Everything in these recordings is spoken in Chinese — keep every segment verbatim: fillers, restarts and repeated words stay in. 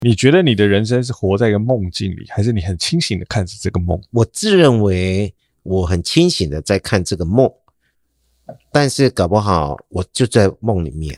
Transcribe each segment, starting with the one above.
你觉得你的人生是活在一个梦境里，还是你很清醒的看着这个梦？ 我自认为我很清醒的在看这个梦，但是搞不好我就在梦里面。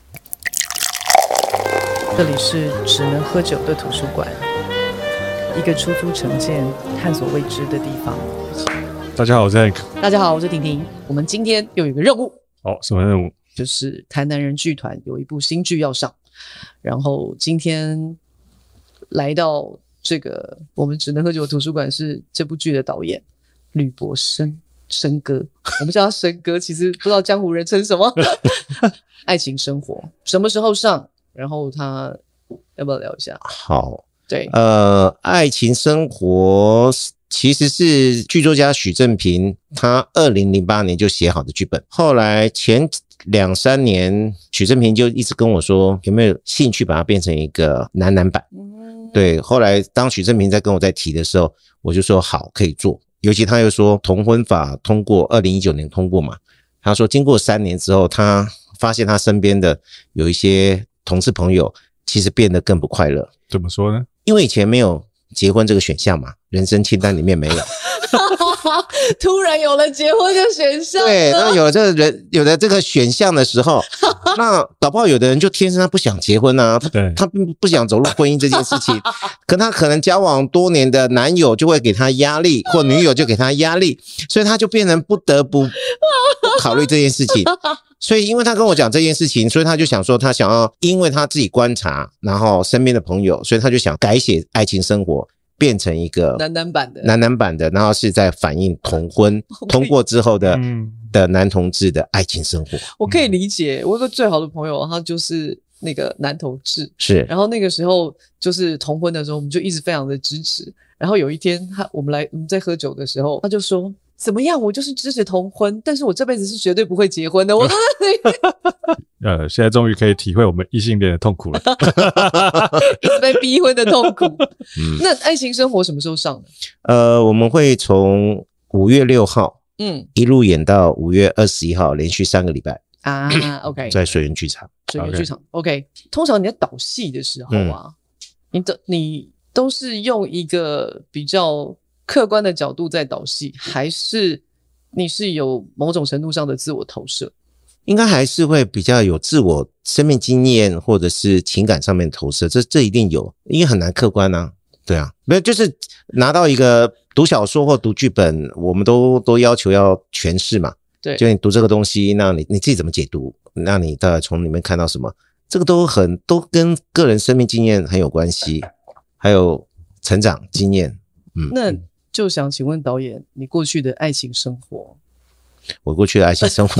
这里是只能喝酒的图书馆，一个出租成见、探索未知的地方。 大家好，我是 Hank。 大家好，我是婷婷。我们今天又有一个任务。 哦，什么任务？ 就是台南人剧团有一部新剧要上，然后今天来到这个我们只能喝酒的图书馆是这部剧的导演吕博生生哥，我们叫他生哥，其实不知道江湖人称什么。爱情生活什么时候上？然后他要不要聊一下？ 好， 对， 呃，爱情生活其实是剧作家许正平他二零零八年就写好的剧本，后来前两三年许正平就一直跟我说有没有兴趣把它变成一个男男版。嗯，对，后来当许正平在跟我在提的时候，我就说好，可以做。尤其他又说同婚法通过二零一九年通过嘛，他说经过三年之后，他发现他身边的有一些同事朋友其实变得更不快乐。 怎么说呢？ 因为以前没有结婚这个选项嘛，人生清单里面没有。 突然有了结婚的选项。 对，那有了这个人有了这个选项的时候，那搞不好有的人就天生他不想结婚啊，他他并不想走入婚姻这件事情，可他可能交往多年的男友就会给他压力，或女友就给他压力，所以他就变成不得不考虑这件事情。所以因为他跟我讲这件事情，所以他就想说他想要因为他自己观察然后身边的朋友，所以他就想改写爱情生活变成一个男男版的男男版的，然后是在反映同婚通过之后的、嗯、的男同志的爱情生活。 我可以理解，我有个最好的朋友他就是那个男同志， 是， 然后那个时候就是同婚的时候我们就一直非常的支持，然后有一天他我们来我们在喝酒的时候他就说怎么样，我就是支持同婚，但是我这辈子是绝对不会结婚的。我呃，现在终于可以体会我们异性恋的痛苦了。 一直被逼婚的痛苦。嗯、那爱情生活什么时候上的？ 呃，我们会从五月六号嗯，一路演到五月二十一号，连续三个礼拜啊。OK， 在水源剧场。 水源剧场 OK, OK。通常你在导戏的时候啊，嗯、你的你都是用一个比较客观的角度在导戏，还是你是有某种程度上的自我投射？ 应该还是会比较有自我生命经验或者是情感上面的投射，这这一定有，因为很难客观啊。对啊，没有就是拿到一个读小说或读剧本，我们都都要求要诠释嘛。 对， 就你读这个东西，那你你自己怎么解读？那你大概从里面看到什么？这个都很都跟个人生命经验很有关系，还有成长经验。嗯， 那就想请问导演，你过去的爱情生活？ 我过去的爱情生活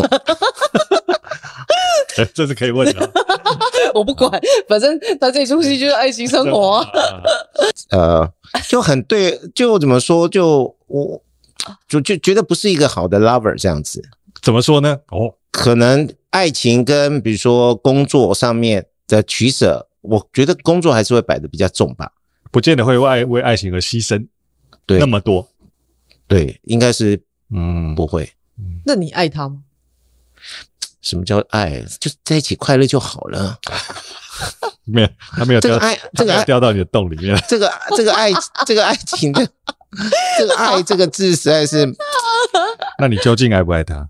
欸、这是可以问的。 我不管，反正他这出戏就是爱情生活、啊。 呃，就很对，就怎么说，就我就就觉得不是一个好的 lover 这样子。 怎么说呢？哦， 可能爱情跟比如说工作上面的取舍，我觉得工作还是会摆得比较重吧， 不见得会为爱为爱情而牺牲。对，那么多， 对，应该是嗯不会。 那你爱他吗？ 什么叫爱？就在一起快乐就好了。 没有，他没有掉， 这个爱，这个爱掉到你的洞里面。 这个这个爱，这个爱情的这个爱这个字实在是。 那你究竟爱不爱他？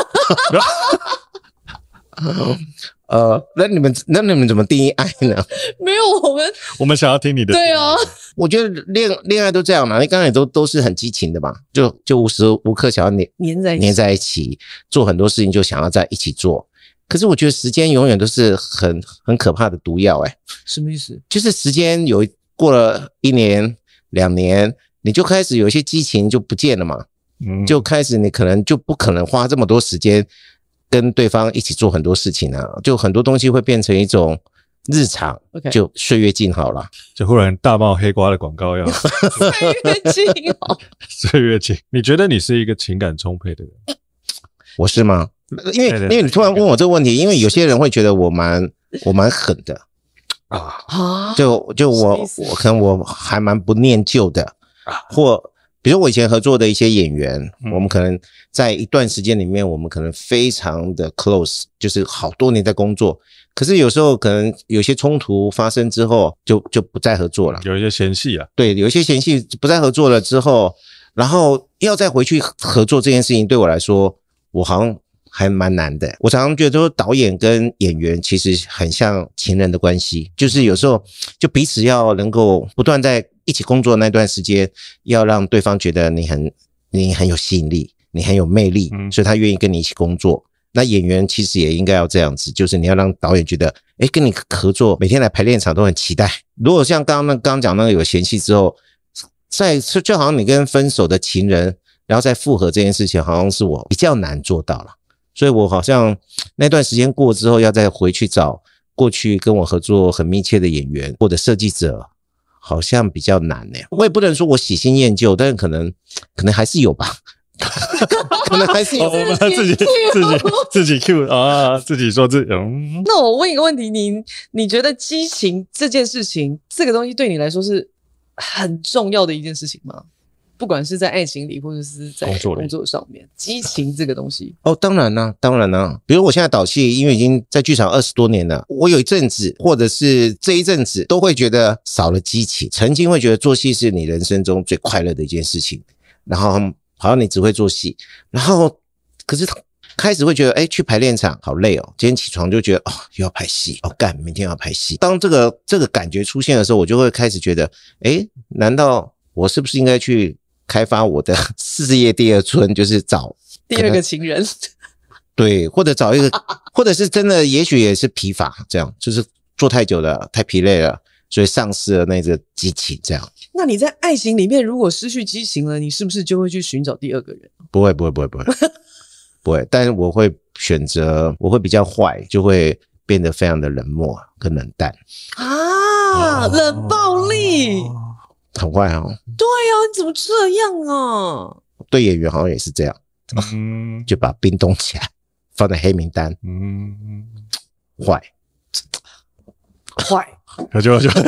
呃，那你们那你们怎么定义爱呢？ 没有，我们我们想要听你的。 对啊， 我觉得恋恋爱都这样嘛，你刚才都都是很激情的嘛，就就无时无刻想要黏黏在一起， 黏在一起，做很多事情就想要在一起做。可是我觉得时间永远都是很很可怕的毒药，哎， 什么意思？ 就是时间有过了一年两年，你就开始有一些激情就不见了嘛，嗯，就开始你可能就不可能花这么多时间跟对方一起做很多事情啊，就很多东西会变成一种日常， okay. 就岁月静好了， 就忽然大帽黑瓜的广告要岁月静好， 岁月静。你觉得你是一个情感充沛的人？ 我是吗？因为因为你突然问我这个问题，因为有些人会觉得我蛮我蛮狠的啊，就就我我可能我还蛮不念旧的，或比比如我以前合作的一些演员， 嗯我们可能在一段时间里面，我们可能非常的 close， 就是好多年在工作。可是有时候可能有些冲突发生之后，就就不再合作了。 有一些嫌隙啊， 对，有一些嫌隙不再合作了之后，然后要再回去合作这件事情，对我来说，我好像还蛮难的。我常常觉得说，导演跟演员其实很像情人的关系，就是有时候就彼此要能够不断在一起工作的那段时间，要让对方觉得你很你很有吸引力，你很有魅力， 嗯所以他愿意跟你一起工作。那演员其实也应该要这样子，就是你要让导演觉得，诶，跟你合作，每天来排练场都很期待。如果像刚刚那刚刚讲那个有嫌隙之后，在就好像你跟分手的情人，然后再复合这件事情，好像是我比较难做到了。所以我好像那段时间过之后，要再回去找过去跟我合作很密切的演员或者设计者，好像比较难呢。我也不能说我喜新厌旧，但是可能可能还是有吧。可能还是有、 哦、我们自己自己自己 Q 啊，自己说自己嗯。 那我问一个问题，你你觉得激情这件事情，这个东西对你来说是很重要的一件事情吗？不管是在爱情里，或者是在工作里工作上面，激情这个东西。 哦，当然啦、啊，当然啦、啊。比如我现在导戏，因为已经在剧场二十多年了，我有一阵子，或者是这一阵子，都会觉得少了激情。曾经会觉得做戏是你人生中最快乐的一件事情，然后好像你只会做戏，然后可是开始会觉得，哎，去排练场好累哦。今天起床就觉得，哦，又要拍戏，哦，干，明天要拍戏。当这个这个感觉出现的时候，我就会开始觉得，哎，难道我是不是应该去开发我的事业第二春，就是找第二个情人？ 对，或者找一个，或者是真的，也许也是疲乏，这样就是做太久了，太疲累了，所以丧失了那个激情，这样。 那你在爱情里面如果失去激情了，你是不是就会去寻找第二个人？ 不会，不会，不会，不会，不会。但是我会选择，我会比较坏，就会变得非常的冷漠跟冷淡啊，哦、冷暴力， 很坏哦。 对啊，你怎么这样啊？ 对演员好像也是这样， 嗯， 就把冰冻起来，放在黑名单。 嗯， 坏， 坏， 有就有就。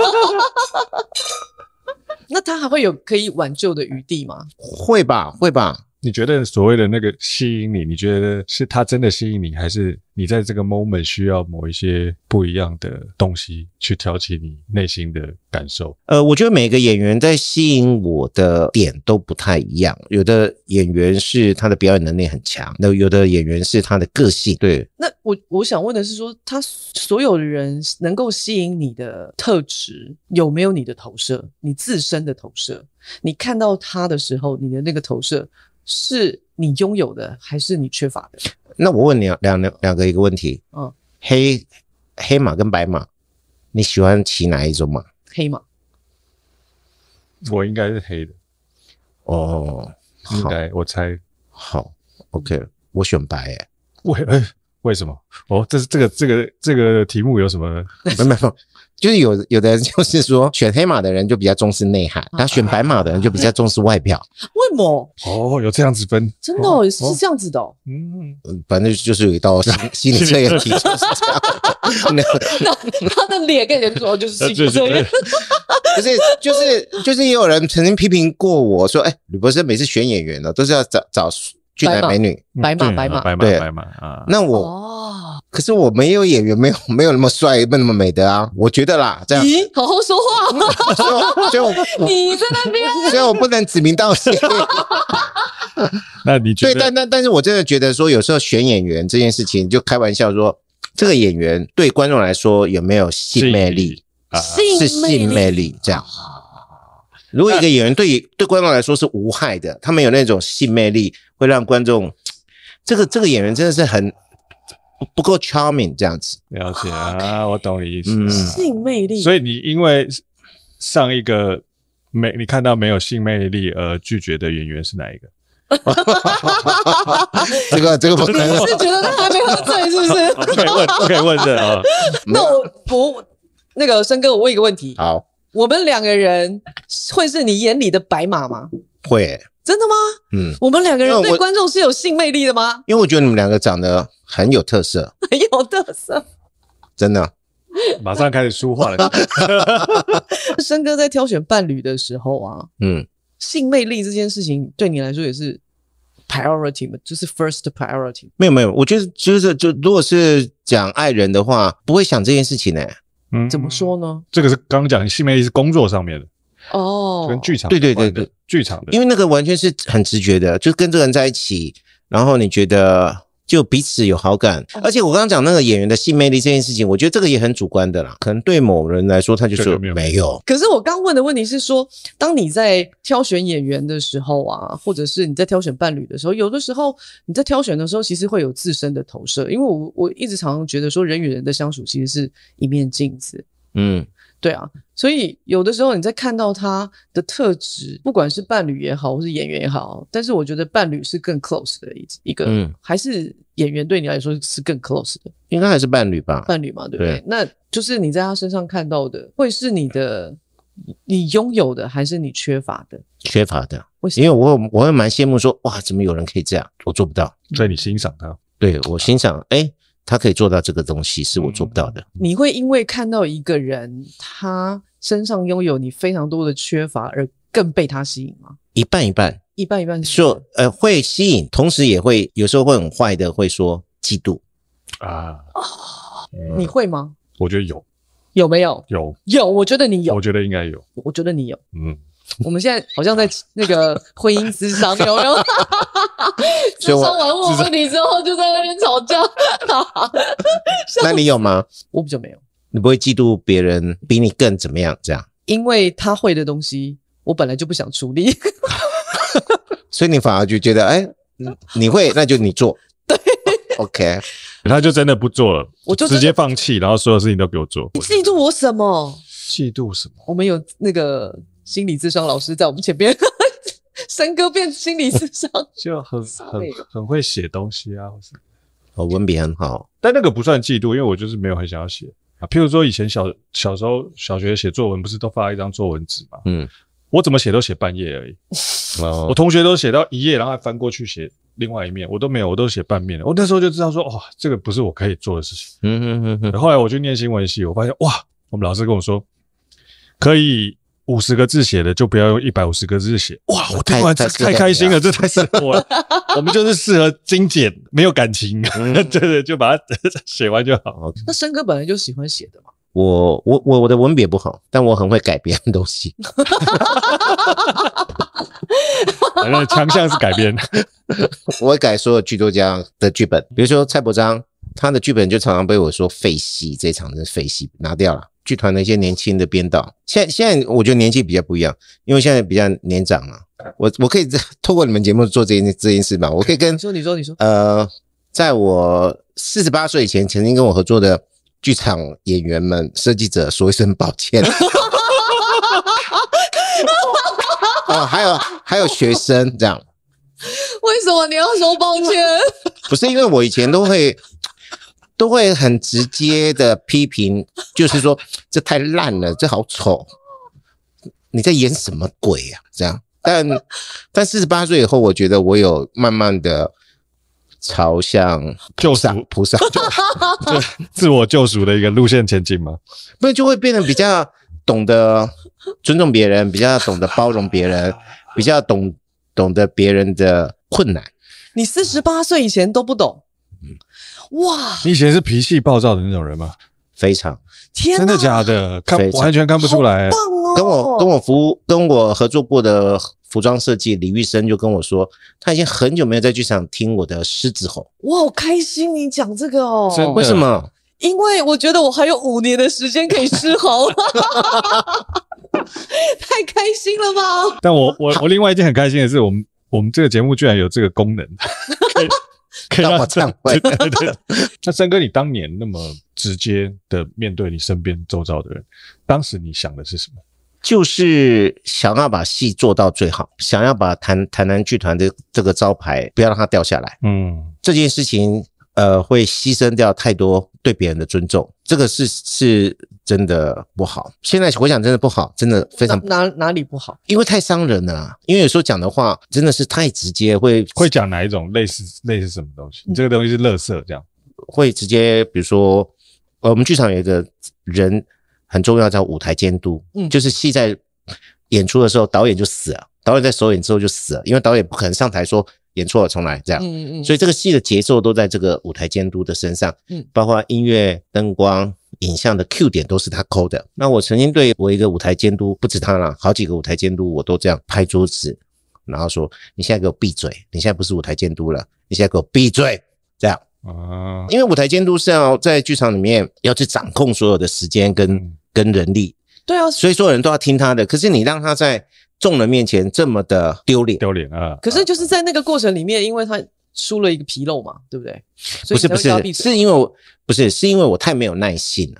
那他还会有可以挽救的余地吗？ 会吧，会吧。 你觉得所谓的那个吸引你，你觉得是他真的吸引你，还是你在这个 moment 需要某一些不一样的东西去挑起你内心的感受？ 呃，我觉得每个演员在吸引我的点都不太一样。有的演员是他的表演能力很强，那有的演员是他的个性。对， 那我我想问的是说，他所有的人能够吸引你的特质，有没有你的投射？你自身的投射？你看到他的时候，你的那个投射是你拥有的还是你缺乏的？ 那我问你两两两个一个问题， 嗯， 黑黑马跟白马，你喜欢骑哪一种马？ 黑马。 我应该是黑的。 哦， 应该我猜。 好 ，OK， 我选白诶。 为诶为什么？哦，这是这个这个这个题目有什么？ 没没有。就是有有的人就是说，选黑马的人就比较重视内涵，他选白马的人就比较重视外表。 为什么？ 哦，有这样子分， 真的、哦哦、是这样子的、哦。 嗯，反正就是有一道心心理测验题就是这样。 那他的脸跟人说就是心理测验。 不是，就是就是也有人曾经批评过我说，哎，吕博士每次选演员呢，都是要找找俊男美女， 白马白马白马白马啊。 那我。 哦可是我没有演员，没有没有那么帅，没有那么美的啊，我觉得啦，这样。 咦，好好说话。 所以我你在那边， 所以我不能指名道姓。 那你觉得？ 对，但但但是我真的觉得说，有时候选演员这件事情，就开玩笑说，这个演员对观众来说有没有性魅力？ 啊、 是性魅力这样。如果一个演员对对观众来说是无害的，他们有那种性魅力，会让观众，这个这个演员真的是很。不够 charming 这样子。 了解啊，我懂你意思。 嗯， 性魅力。 所以你因为上一个没你看到没有性魅力而拒绝的演员是哪一个？ 这个这个不能。 你是觉得他还没喝醉是不是？ 不可以问，不可以问这啊。 那我我那个申哥，我问一个问题。 好， 我们两个人会是你眼里的白马吗？ 会、欸。 真的吗？ 嗯， 我们两个人对观众是有性魅力的吗？ 因为我觉得你们两个长得很有特色， 很有特色， 真的。 马上开始说话了。 申哥在挑选伴侣的时候啊， 嗯， 性魅力这件事情对你来说也是 priority 吗？就是 first priority？ 没有没有，我觉得就是就如果是讲爱人的话，不会想这件事情呢、欸。 嗯， 怎么说呢？ 这个是刚刚讲性魅力是工作上面的哦， 跟剧场对对对对， 剧场的， 因为那个完全是很直觉的，就跟这个人在一起，然后你觉得就彼此有好感。而且我刚刚讲那个演员的性魅力这件事情，我觉得这个也很主观的啦，可能对某人来说他就说没有。 可是我刚问的问题是说，当你在挑选演员的时候啊，或者是你在挑选伴侣的时候，有的时候你在挑选的时候其实会有自身的投射，因为我我一直常常觉得说人与人的相处其实是一面镜子。 嗯， 对啊，所以有的时候你在看到他的特质，不管是伴侣也好，或是演员也好，但是我觉得伴侣是更 close 的一个，嗯，还是演员对你来说是更 close 的， 应该还是伴侣吧？ 伴侣嘛，对不对？ 对， 那就是你在他身上看到的，会是你的，你拥有的，还是你缺乏的？ 缺乏的， 为什么？ 因为我我会蛮羡慕说，哇，怎么有人可以这样？我做不到， 所以你欣赏他， 对我欣赏，哎。他可以做到这个东西是我做不到的。 你会因为看到一个人他身上拥有你非常多的缺乏而更被他吸引吗？ 一半一半， 一半一半是说呃会吸引，同时也会有时候会很坏的会说嫉妒啊、 嗯。你会吗？ 我觉得有， 有没有？ 有有，我觉得你有， 我觉得应该有， 我觉得你有， 嗯。 我们现在好像在那个婚姻咨商，有没有？咨商完问我问题之后，就在那边吵架。 那你有吗？ 我比较没有。 你不会嫉妒别人比你更怎么样？这样， 因为他会的东西，我本来就不想处理， 所以你反而就觉得，哎，你会，那就你做。 对 ，OK。 他就真的不做了， 我就直接放弃，然后所有事情都给我做。 你嫉妒我什么？ 嫉妒什么？ 我们有那个心理咨商老师在我们前边，森哥变心理咨商， 就很很很会写东西啊，或是哦，文笔很好， 但那个不算嫉妒，因为我就是没有很想要写啊。譬如说以前小小时候小学写作文，不是都发一张作文纸嘛？嗯，我怎么写都写半页而已。哦，我同学都写到一页，然后还翻过去写另外一面，我都没有，我都写半面。我那时候就知道说，哇，这个不是我可以做的事情。嗯嗯嗯嗯。后来我去念新闻系，我发现哇，我们老师跟我说，可以五十个字写的就不要用一百五十个字写。哇，我听完太太开心了，这太适合我了。我们就是适合精简，没有感情，对对，就把它写完就好。 那森哥本来就喜欢写的嘛。 我我我我的文笔不好，但我很会改编东西。 反正强项是改编。 我会改所有剧作家的剧本，比如说蔡伯章，他的剧本就常常被我说废戏，这一场真是废戏，拿掉了。剧团的一些年轻的编导，现在现在我觉得年纪比较不一样，因为现在比较年长了。我我可以透过你们节目做这件这件事吧？我可以跟你说你说你说， 呃，在我四十八岁以前，曾经跟我合作的剧场演员们、设计者说一声抱歉。哦，还有还有学生这样。 为什么你要说抱歉？ 不是因为我以前都会都会很直接的批评，就是说这太烂了，这好丑，你在演什么鬼啊？这样，但但四十八岁以后，我觉得我有慢慢的朝向救赎菩萨， 就自我救赎的一个路线前进吗？ 不然就会变得比较懂得尊重别人，比较懂得包容别人，比较懂懂得别人的困难。 你四十八岁以前都不懂？哇！ 你以前是脾气暴躁的那种人吗？ 非常。 天哪， 真的假的？看完全看不出来。 好棒哦！ 跟我跟我服跟我合作过的服装设计李玉生就跟我说，他已经很久没有在剧场听我的狮子吼。 我好开心你讲这个哦。 为什么？ 因为我觉得我还有五年的时间可以狮吼。太开心了吧！ 但我我我另外一件很开心的是，我们我们这个节目居然有这个功能，可以可以让我忏悔。 对对对。那森哥，你当年那么直接的面对你身边周遭的人，当时你想的是什么？ 就是想要把戏做到最好，想要把台台南剧团的这个招牌不要让它掉下来。嗯，这件事情呃会牺牲掉太多对别人的尊重，这个是是真的不好。现在回想真的不好，真的非常哪哪里不好？ 因为太伤人了啊，因为有时候讲的话真的是太直接，会会讲哪一种类似类似什么东西？你这个东西是垃圾这样， 会直接比如说，呃，我们剧场有一个人很重要，叫舞台监督，嗯，就是戏在演出的时候导演就死了，导演在首演之后就死了，因为导演不可能上台说演错了重来这样，嗯嗯，所以这个戏的节奏都在这个舞台监督的身上，嗯，包括音乐、灯光、影像的 Q 点都是他抠的。那我曾经对我一个舞台监督，不止他啦，好几个舞台监督我都这样拍桌子，然后说你现在给我闭嘴，你现在不是舞台监督了，你现在给我闭嘴，这样啊，因为舞台监督是要在剧场里面要去掌控所有的时间跟、嗯、跟人力， 对啊， 所以所有人都要听他的，可是你让他在众人面前这么的丢脸， 丢脸啊！ 可是就是在那个过程里面，因为他输了一个纰漏嘛，对不对？ 不是不是，是因为我不是是因为我太没有耐性了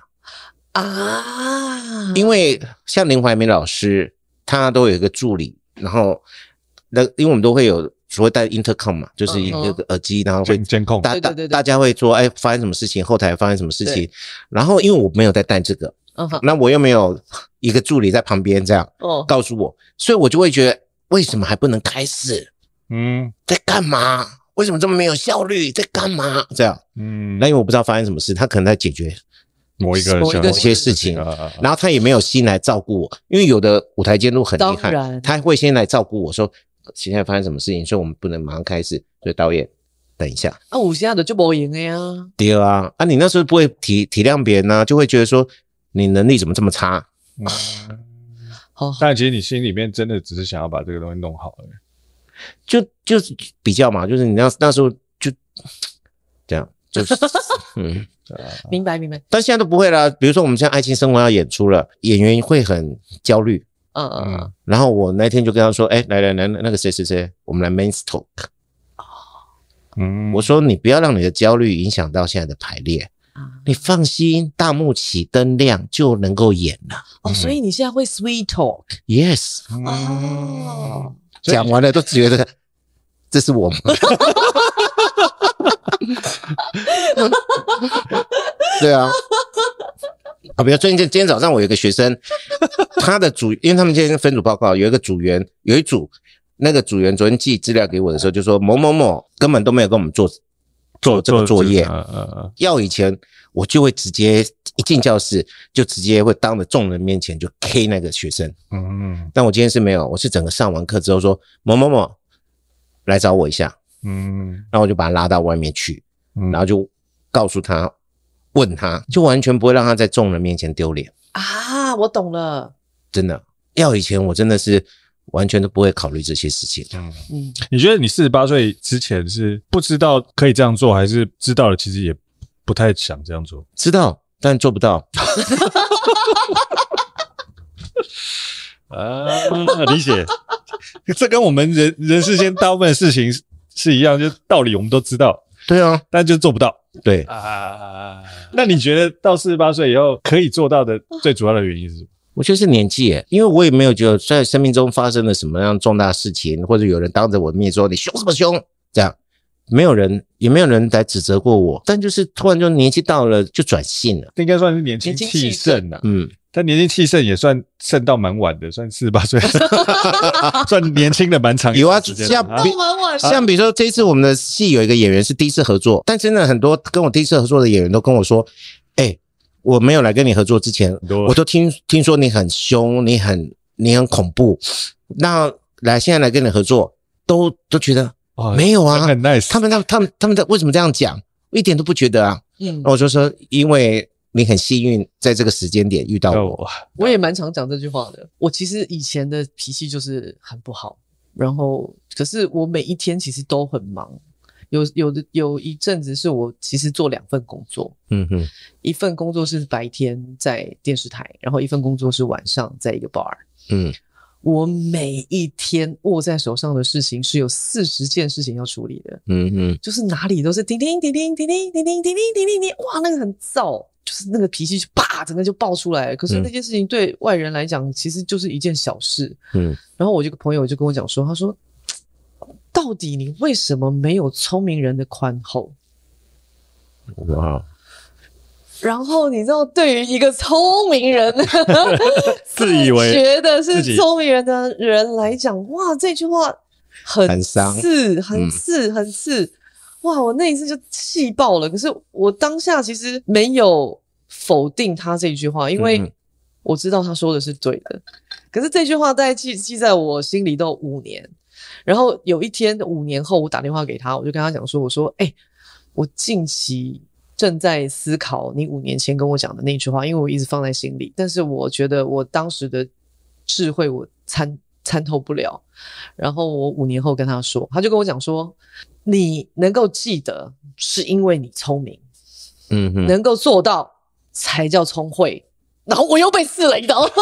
啊！ 因为像林怀民老师，他都有一个助理，然后那因为我们都会有所谓带 intercom 嘛，就是一个耳机，然后会监控， 大大大家会说，哎，发生什么事情，后台发生什么事情，然后因为我没有在带这个。Uh huh. 那我又没有一个助理在旁边这样告诉我， oh. 所以我就会觉得为什么还不能开始？嗯，在干嘛？为什么这么没有效率？在干嘛？这样，嗯，那因为我不知道发生什么事，他可能在解决某一个某一些事情，然后他也没有心来照顾我，因为有的舞台监督很厉害，他会先来照顾我说现在发生什么事情，所以我们不能马上开始，所以导演等一下。 啊，有些的就不赢了呀。 对啊，啊，你那时候不会体体谅别人啊，就会觉得说。你能力怎么这么差？嗯， 好，但其实你心里面真的只是想要把这个东西弄好而已， 就就是比较嘛，就是你那那时候就这样，就是嗯， 明白明白。 但现在都不会啦，比如说我们现在《爱情生活》要演出了，演员会很焦虑，嗯嗯嗯，然后我那天就跟他说，哎，来来来，那个谁谁谁，我们来 main talk。嗯，我说你不要让你的焦虑影响到现在的排练。你放心，大幕起灯亮就能够演了。 哦，所以你现在会 sweet talk？ Yes。哦，讲完了都觉得这是我吗？对啊。啊，比如最近今天早上我有一个学生，他的组，因为他们今天分组报告，有一个组员，有一组那个组员昨天寄资料给我的时候，就说某某某根本都没有跟我们做。做这个作业，呃呃、要以前我就会直接一进教室就直接会当着众人面前就 K 那个学生，嗯，但我今天是没有，我是整个上完课之后说某某某来找我一下，嗯，然后我就把他拉到外面去，嗯、然后就告诉他，问他，就完全不会让他在众人面前丢脸啊，我懂了， 真的，要以前我真的是。完全都不会考虑这些事情。 嗯嗯，你觉得你四十八岁之前是不知道可以这样做，还是知道了其实也不太想这样做？ 知道，但做不到。 啊，理解。这跟我们人人世间大部分的事情是一样，就道理我们都知道。 对啊， 但就做不到。 对啊，那你觉得到四十八岁以后可以做到的最主要的原因是什么？ 我觉得是年纪耶，因为我也没有觉得在生命中发生了什么样重大事情，或者有人当着我的面说你凶什么凶，这样没有人也没有人来指责过我，但就是突然就年纪到了就转性了， 应该算是年轻气盛了，嗯，但年轻气盛也算盛到蛮晚的，算四十八岁，算年轻的蛮长。 有啊，像比像比如说这一次我们的戏有一个演员是第一次合作，但真的很多跟我第一次合作的演员都跟我说，哎。我没有来跟你合作之前，我都听听说你很凶，你很你很恐怖。那来现在来跟你合作，都都觉得、哦、没有啊， 很 nice。 他们他们他们他们在为什么这样讲？我一点都不觉得啊。嗯，我就说因为你很幸运在这个时间点遇到我。 我也蛮常讲这句话的。我其实以前的脾气就是很不好，然后可是我每一天其实都很忙。有有的有一阵子是我其实做两份工作，嗯哼，一份工作是白天在电视台，然后一份工作是晚上在一个 bar， 嗯，我每一天握在手上的事情是有四十件事情要处理的，嗯哼，就是哪里都是叮叮叮叮叮叮叮叮叮叮叮叮叮，哇，那个很燥，就是那个脾气就啪整个就爆出来了。可是那件事情对外人来讲其实就是一件小事，嗯，然后我这个朋友就跟我讲说，他说。到底你为什么没有聪明人的宽厚？哇！然后你知道，对于一个聪明人， 自以为觉得是聪明人的人来讲，哇，这句话很刺，很刺，很刺。哇！我那一次就气爆了。可是我当下其实没有否定他这句话，因为我知道他说的是对的，可是这句话在记记在我心里都五年。然后有一天五年后，我打电话给他，我就跟他讲说，我说，哎、欸，我近期正在思考你五年前跟我讲的那句话，因为我一直放在心里，但是我觉得我当时的智慧我参参透不了。然后我五年后跟他说，他就跟我讲说，你能够记得是因为你聪明，嗯哼，能够做到才叫聪慧。然后我又被刺了，你知道吗？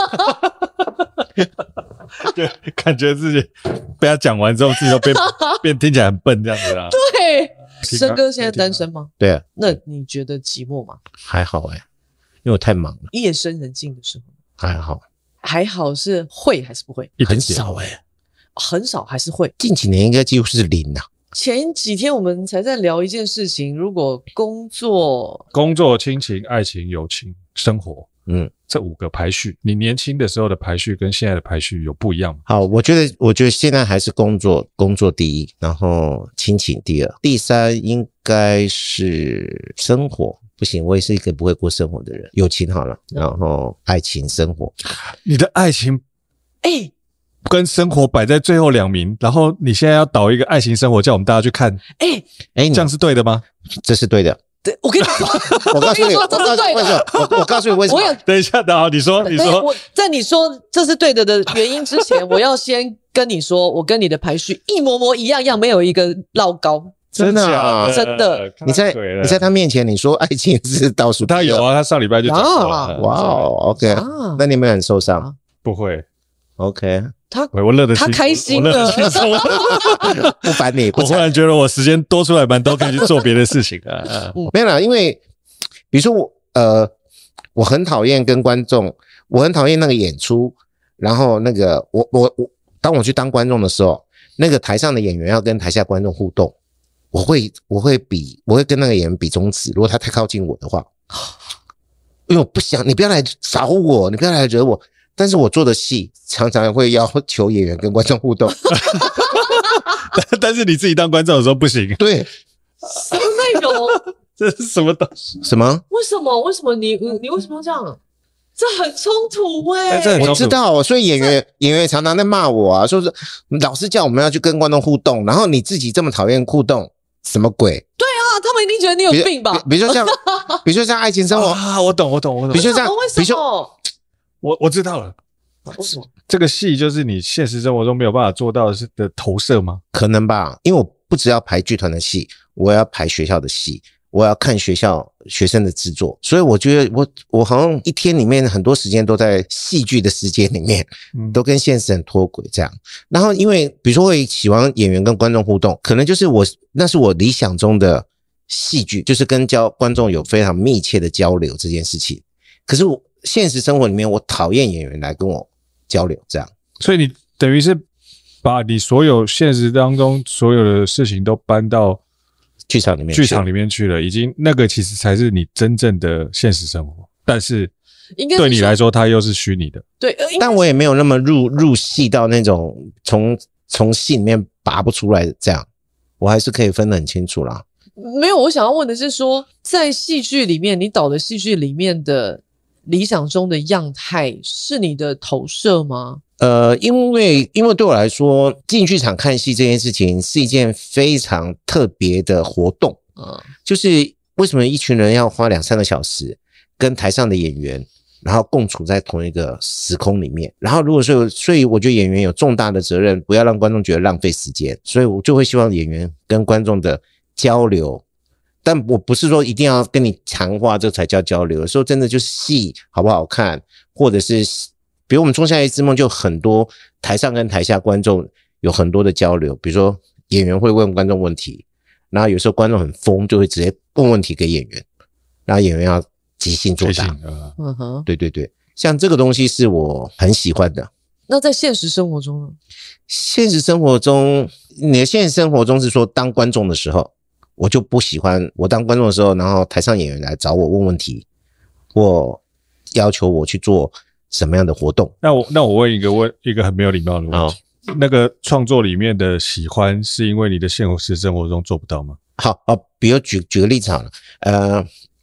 对，感觉自己被他讲完之后，自己都变变听起来很笨这样子啊。 对，申哥现在单身吗？ 对啊。 那你觉得寂寞吗？ 还好哎、欸，因为我太忙了。 夜深人静的时候还好， 还好是会还是不会？ 很少哎、欸， 很少还是会。 近几年应该几乎是零啊。 前几天我们才在聊一件事情，如果工作、 工作、亲情、爱情、友情、生活。 嗯， 这五个排序，你年轻的时候的排序跟现在的排序有不一样吗？ 好，我觉得，我觉得现在还是工作，工作第一，然后亲情第二，第三应该是生活。不行，我也是一个不会过生活的人。友情好了，然后爱情、生活。 你的爱情， 哎、欸， 跟生活摆在最后两名，然后你现在要导一个爱情生活，叫我们大家去看， 哎、 欸、哎，这样是对的吗？ 这是对的。 对，我跟你说， 我告诉你， 我这是对的。 我我告诉你为什么？ 我有等一下，等好，你说，你说， 我在你说这是对的的原因之前，我要先跟你说，我跟你的排序一模模一样样，没有一个落高。 真的啊， 真的。 你在你在他面前，你说爱情是倒数， 他有啊，他上礼拜就讲过了。 哇哦 ，OK，那你有没有很受伤？ 不会 ，OK。 他我乐得他开心了， 不烦你。 我忽然觉得我时间多出来蛮多，可以去做别的事情啊。 没有啦，因为比如说我呃，我很讨厌跟观众，我很讨厌那个演出，然后那个我我我，当我去当观众的时候，那个台上的演员要跟台下观众互动，我会我会比我会跟那个演员比中指，如果他太靠近我的话，因为我不想你不要来找我，你不要来惹我。但是我做的戏常常会要求演员跟观众互动但是你自己当观众的时候不行。 对， 什么内容？ 这是什么东西？ 什么？ 为什么？为什么你你为什么要这样？这很冲突哎、 欸！我知道，所以演员演员常常在骂我啊，说是老师叫我们要去跟观众互动，然后你自己这么讨厌互动，什么鬼？ 对啊，他们一定觉得你有病吧？ 比如说像，比如说像爱情生活啊，我懂，我懂，我懂。 比如说像， 为什么？ 我我知道了， 为什么？ 这个戏就是你现实生活中没有办法做到的是的投射吗？ 可能吧，因为我不只要排剧团的戏，我要排学校的戏，我要看学校学生的制作，所以我觉得我我好像一天里面很多时间都在戏剧的时间里面，嗯、都跟现实很脱轨这样。然后因为比如说会喜欢演员跟观众互动，可能就是我那是我理想中的戏剧，就是跟交观众有非常密切的交流这件事情。可是我现实生活里面，我讨厌演员来跟我交流，这样。 所以你等于是把你所有现实当中所有的事情都搬到剧场里面， 剧场里面去了，已经那个其实才是你真正的现实生活，但是对你来说，它又是虚拟的。 对， 但我也没有那么入入戏到那种从从戏里面拔不出来的这样，我还是可以分得很清楚啦。 没有，我想要问的是说，在戏剧里面，你导的戏剧里面的理想中的样态是你的投射吗？ 呃，因为因为对我来说，进剧场看戏这件事情是一件非常特别的活动。嗯，就是为什么一群人要花两三个小时跟台上的演员，然后共处在同一个时空里面。然后如果说，所以我觉得演员有重大的责任，不要让观众觉得浪费时间。所以我就会希望演员跟观众的交流。但我不是说一定要跟你谈话这才叫交流，有时候真的就是戏好不好看，或者是比如我们仲夏夜之梦就很多台上跟台下观众有很多的交流，比如说演员会问观众问题，然后有时候观众很疯就会直接问问题给演员，然后演员要即兴作答。嗯哼，对对对，像这个东西是我很喜欢的。 那在现实生活中呢？ 现实生活中，你的现实生活中是说当观众的时候，我就不喜欢我当观众的时候，然后台上演员来找我问问题，或要求我去做什么样的活动。 那我那我问一个问一个很没有礼貌的问题，哦、那个创作里面的喜欢是因为你的现实生活中做不到吗？ 好，哦，比如举举个例子好了，呃，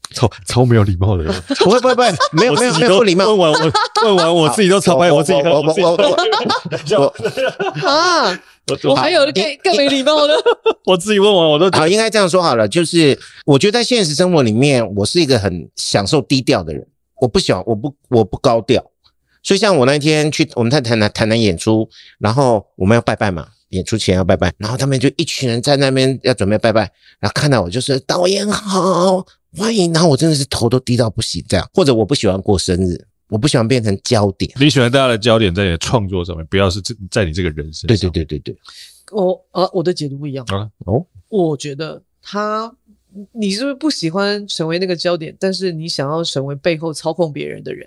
超超没有礼貌的人， 不会不会不会，没有没有没有不礼貌。 问完我问完我自己都超拍，我自己我我我我啊，我还有更更没礼貌的。 我自己问完我都好，应该这样说好了，就是我觉得在现实生活里面，我是一个很享受低调的人，我不喜欢我不我不高调，所以像我那天去我们在台南台南演出，然后我们要拜拜嘛。演出前要拜拜，然后他们就一群人在那边要准备拜拜，然后看到我就是导演好欢迎，然后我真的是头都低到不行这样，或者我不喜欢过生日，我不喜欢变成焦点。 你喜欢大家的焦点在你的创作上面，不要是在你这个人身上。 对对对对对。 我啊，我的解读不一样啊。 哦， 我觉得他，你是不是不喜欢成为那个焦点，但是你想要成为背后操控别人的人？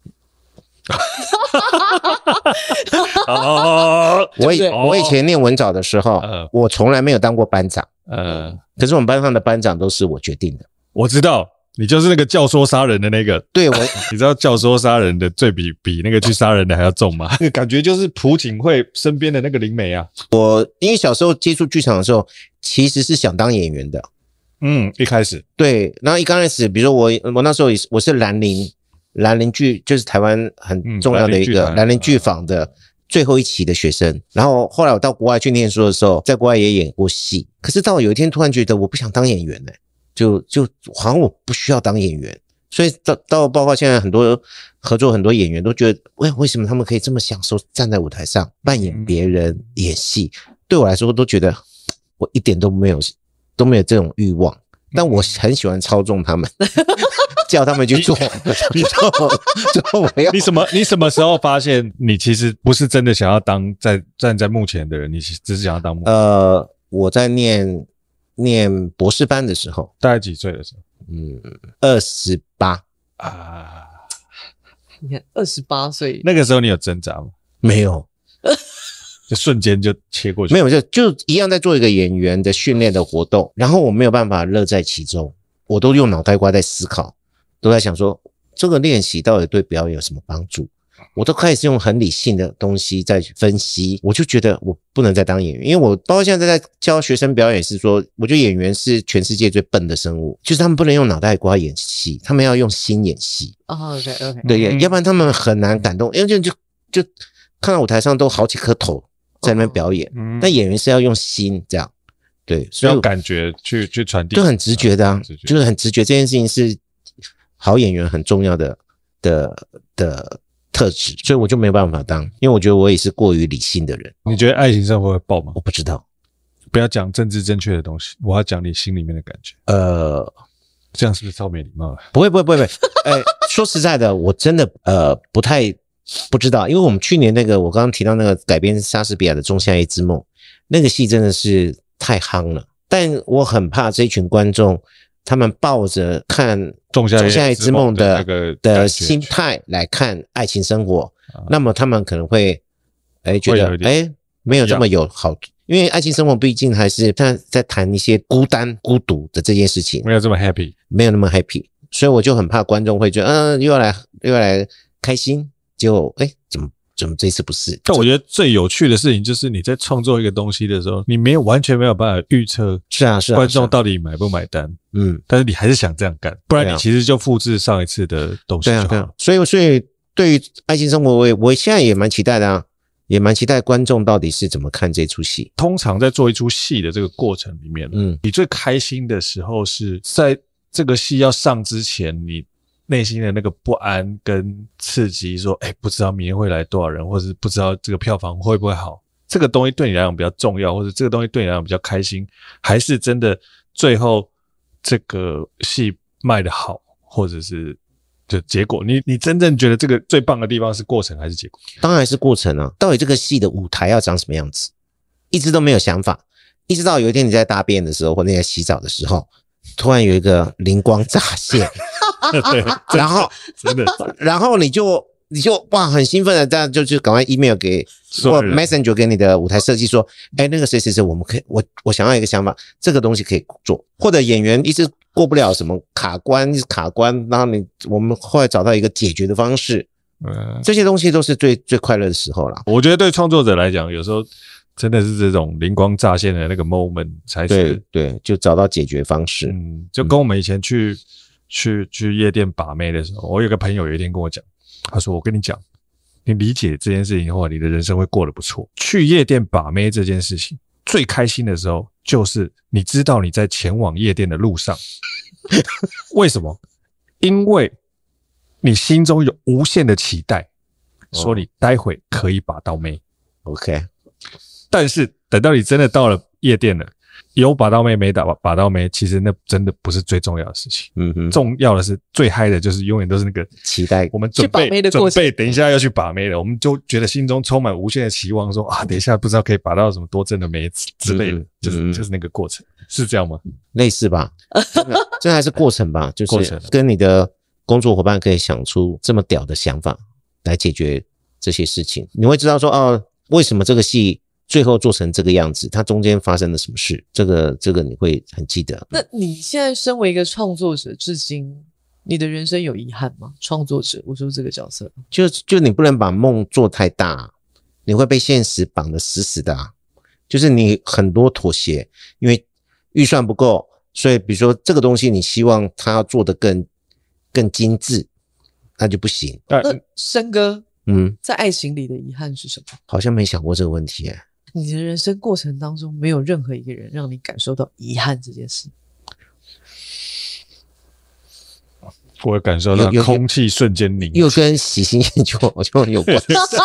哦，我以我以前念文藻的时候，呃、我从来没有当过班长，呃，可是我们班上的班长都是我决定的。 我知道，你就是那个教唆杀人的那个。 对，我你知道教唆杀人的罪比比那个去杀人的还要重吗？那个感觉就是朴槿惠身边的那个灵媒啊。 我因为小时候接触剧场的时候，其实是想当演员的。 嗯，一开始对，然后一刚开始，比如说我我那时候也是我是兰陵。兰陵剧就是台湾很重要的一个兰陵剧坊的最后一期的学生，然后后来我到国外去念书的时候，在国外也演过戏，可是到有一天突然觉得我不想当演员了、欸，就就好像我不需要当演员，所以到到包括现在很多合作很多演员都觉得，为为什么他们可以这么享受站在舞台上扮演别人演戏？对我来说都觉得我一点都没有都没有这种欲望，但我很喜欢操纵他们。叫他们去做，你做做我要。 你什么？你什么时候发现你其实不是真的想要当在站在幕前的人，你只是想要当幕前？ 呃，我在念念博士班的时候， 大概几岁的时候？ 嗯，二十八啊。 你看，二十八岁那个时候你有挣扎吗？ 没有， 就瞬间就切过去。 没有，就就一样在做一个演员的训练的活动，然后我没有办法乐在其中，我都用脑袋瓜在思考。都在想说这个练习到底对表演有什么帮助，我都开始用很理性的东西在分析，我就觉得我不能再当演员，因为我包括现在在教学生表演是说，我觉得演员是全世界最笨的生物，就是他们不能用脑袋瓜演戏，他们要用心演戏。 哦 OK OK， 对、嗯、要不然他们很难感动，因为就就就看到舞台上都好几颗头在那边表演，哦、但演员是要用心这样，对，所以用感觉去去传递， 就很直觉的啊，就是很直觉，这件事情是好演员很重要的的的特质，所以我就没有办法当，因为我觉得我也是过于理性的人。 你觉得爱情生活会爆吗？ 我不知道， 不要讲政治正确的东西，我要讲你心里面的感觉。呃，这样是不是超没礼貌了？ 不会不会不会不会，呃，说实在的，我真的呃不太不知道，因为我们去年那个我刚刚提到那个改编莎士比亚的《仲夏夜之梦》，那个戏真的是太夯了，但我很怕这一群观众。他们抱着看《仲夏夜之梦》的那个的心态来看爱情生活，啊、那么他们可能会哎觉得哎没有这么有好，因为爱情生活毕竟还是他在谈一些孤单孤独的这件事情， 没有这么 happy， 没有那么 happy， 所以我就很怕观众会觉得嗯、呃、又要来又要来开心，结果哎怎么怎么这次不是？ 但我觉得最有趣的事情就是你在创作一个东西的时候，你没有完全没有办法预测是啊是啊观众到底买不买单，嗯，但是你还是想这样干，不然你其实就复制上一次的东西就好。 对啊对啊，所以所以对于爱情生活，我也我现在也蛮期待的啊，也蛮期待观众到底是怎么看这出戏。 通常在做一出戏的这个过程里面，嗯，你最开心的时候是在这个戏要上之前，你内心的那个不安跟刺激说，哎，不知道明天会来多少人，或者是不知道这个票房会不会好，这个东西对你来讲比较重要，或者这个东西对你来讲比较开心，还是真的最后这个戏卖得好，或者是就结果，你你真正觉得这个最棒的地方是过程还是结果？ 当然是过程啊，到底这个戏的舞台要长什么样子，一直都没有想法，一直到有一天你在大便的时候，或者你在洗澡的时候，突然有一个灵光乍现。 对， 然后真的， 然后你就你就哇很兴奋的，这样就就赶快 email 给或 messenger 给你的舞台设计说，哎，那个谁谁谁，我们可以，我我想要一个想法，这个东西可以做，或者演员一直过不了什么卡关，一直卡关，然后你我们后来找到一个解决的方式，嗯，这些东西都是最最快乐的时候啦。 我觉得对创作者来讲，有时候真的是这种灵光乍现的那个 moment 才是对对，就找到解决方式， 嗯，就跟我们以前去。 去去夜店把妹的时候，我有个朋友有一天跟我讲，他说我跟你讲，你理解这件事情后，你的人生会过得不错。去夜店把妹这件事情最开心的时候，就是你知道你在前往夜店的路上。为什么？因为你心中有无限的期待，说你待会可以把到妹。 OK， 但是等到你真的到了夜店了，有把到妹没打把到妹，其实那真的不是最重要的事情。嗯哼，重要的是最嗨的就是永远都是那个期待， 我们准备准备等一下要去把妹了，我们就觉得心中充满无限的期望，说啊，等一下不知道可以把到什么多正的妹之类的，嗯、就是就是那个过程，是这样吗？ 类似吧，这还是过程吧，就是跟你的工作伙伴可以想出这么屌的想法来解决这些事情，你会知道说哦，为什么这个戏最后做成这个样子，它中间发生了什么事，这个这个你会很记得。 那你现在身为一个创作者，至今你的人生有遗憾吗？创作者，我说这个角色， 就就你不能把梦做太大，你会被现实绑得死死的啊。就是你很多妥协，因为预算不够，所以比如说这个东西你希望它要做得更更精致，那就不行。 那申哥，嗯，在爱情里的遗憾是什么？ 好像没想过这个问题耶。 你的人生过程当中没有任何一个人让你感受到遗憾这件事。 我感受到空气瞬间凝结，又跟喜新厌旧好像有关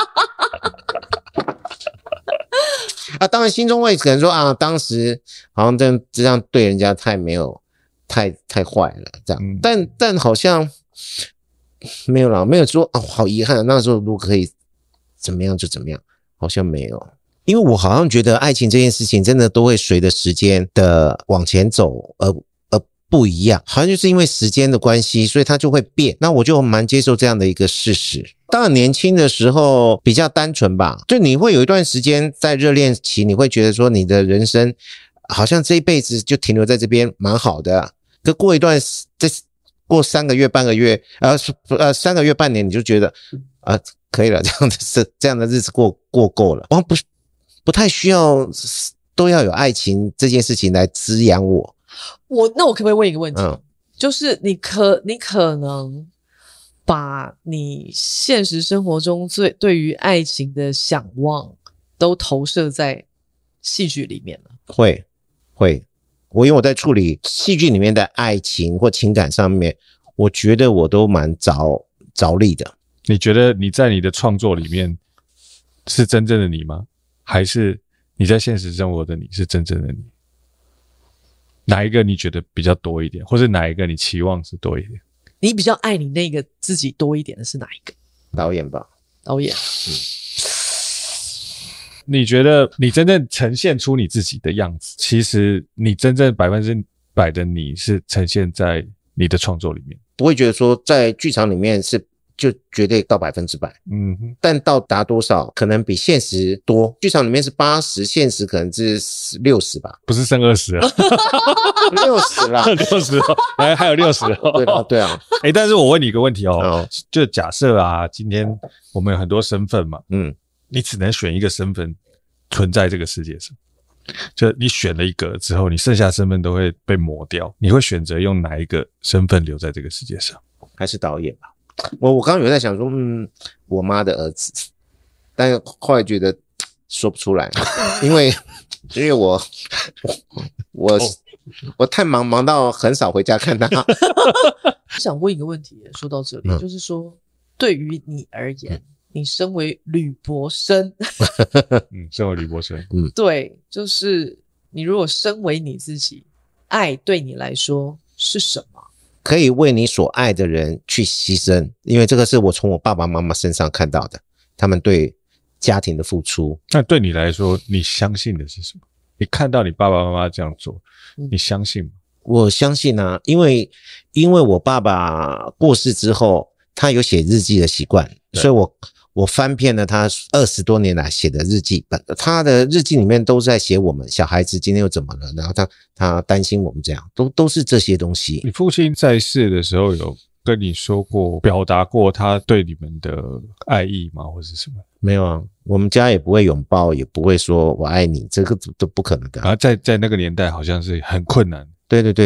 啊，当然心中会可能说啊，当时好像这样这样对人家太没有太太坏了这样，嗯、但但好像没有啦，没有说哦好遗憾，那时候如果可以怎么样就怎么样，好像没有。因为我好像觉得爱情这件事情真的都会随着时间的往前走而而不一样，好像就是因为时间的关系，所以它就会变。那我就蛮接受这样的一个事实。当然年轻的时候比较单纯吧，就你会有一段时间在热恋期，你会觉得说你的人生好像这一辈子就停留在这边蛮好的啊，可过一段这过三个月半个月呃呃三个月半年，你就觉得啊、呃、可以了，这样的这样的日子过过够了，我不不太需要都要有爱情这件事情来滋养我。 我那我可不可以问一个问题？嗯、就是你可你可能把你现实生活中最对于爱情的想望都投射在戏剧里面了？ 会会，我因为我在处理戏剧里面的爱情或情感上面，我觉得我都蛮着着力的。 你觉得你在你的创作里面是真正的你吗？还是你在现实生活的你是真正的你？哪一个你觉得比较多一点，或是哪一个你期望是多一点？ 你比较爱你那个自己多一点的是哪一个？ 导演吧。 导演。嗯。 你觉得你真正呈现出你自己的样子，其实你真正百分之百的你是呈现在你的创作里面， 不会觉得说在剧场里面是就绝对到百分之百，嗯哼，但到达多少可能比现实多。剧场里面是八十，现实可能是六十吧， 不是剩二十啊， 六十啦， 六十哦，还还有六十哦， 对啊，对啊， 哎、欸，但是我问你一个问题哦，哦就假设啊，今天我们有很多身份嘛，嗯，你只能选一个身份存在这个世界上，就你选了一个之后，你剩下身份都会被磨掉，你会选择用哪一个身份留在这个世界上？ 还是导演吧？我我刚刚有在想说，嗯，我妈的儿子，但后来觉得说不出来，因为因为我我、哦、我太忙，忙到很少回家看他。 我想问一个问题，说到这里，嗯、就是说，对于你而言，嗯、你身为吕伯生， 嗯，身为吕伯生， 嗯，对，就是你如果身为你自己，爱对你来说是什么？ 可以为你所爱的人去牺牲，因为这个是我从我爸爸妈妈身上看到的，他们对家庭的付出。 那对你来说，你相信的是什么？你看到你爸爸妈妈这样做，你相信吗？ 我相信啊，因为因为我爸爸过世之后，他有写日记的习惯，所以我我翻遍了他二十多年来写的日记，他的日记里面都在写我们小孩子今天又怎么了，然后他他担心我们这样，都都是这些东西。 你父亲在世的时候有跟你说过、表达过他对你们的爱意吗，或是什么？ 没有啊，我们家也不会拥抱，也不会说我爱你，这个都不可能的。 然后在在那个年代好像是很困难。 对对对，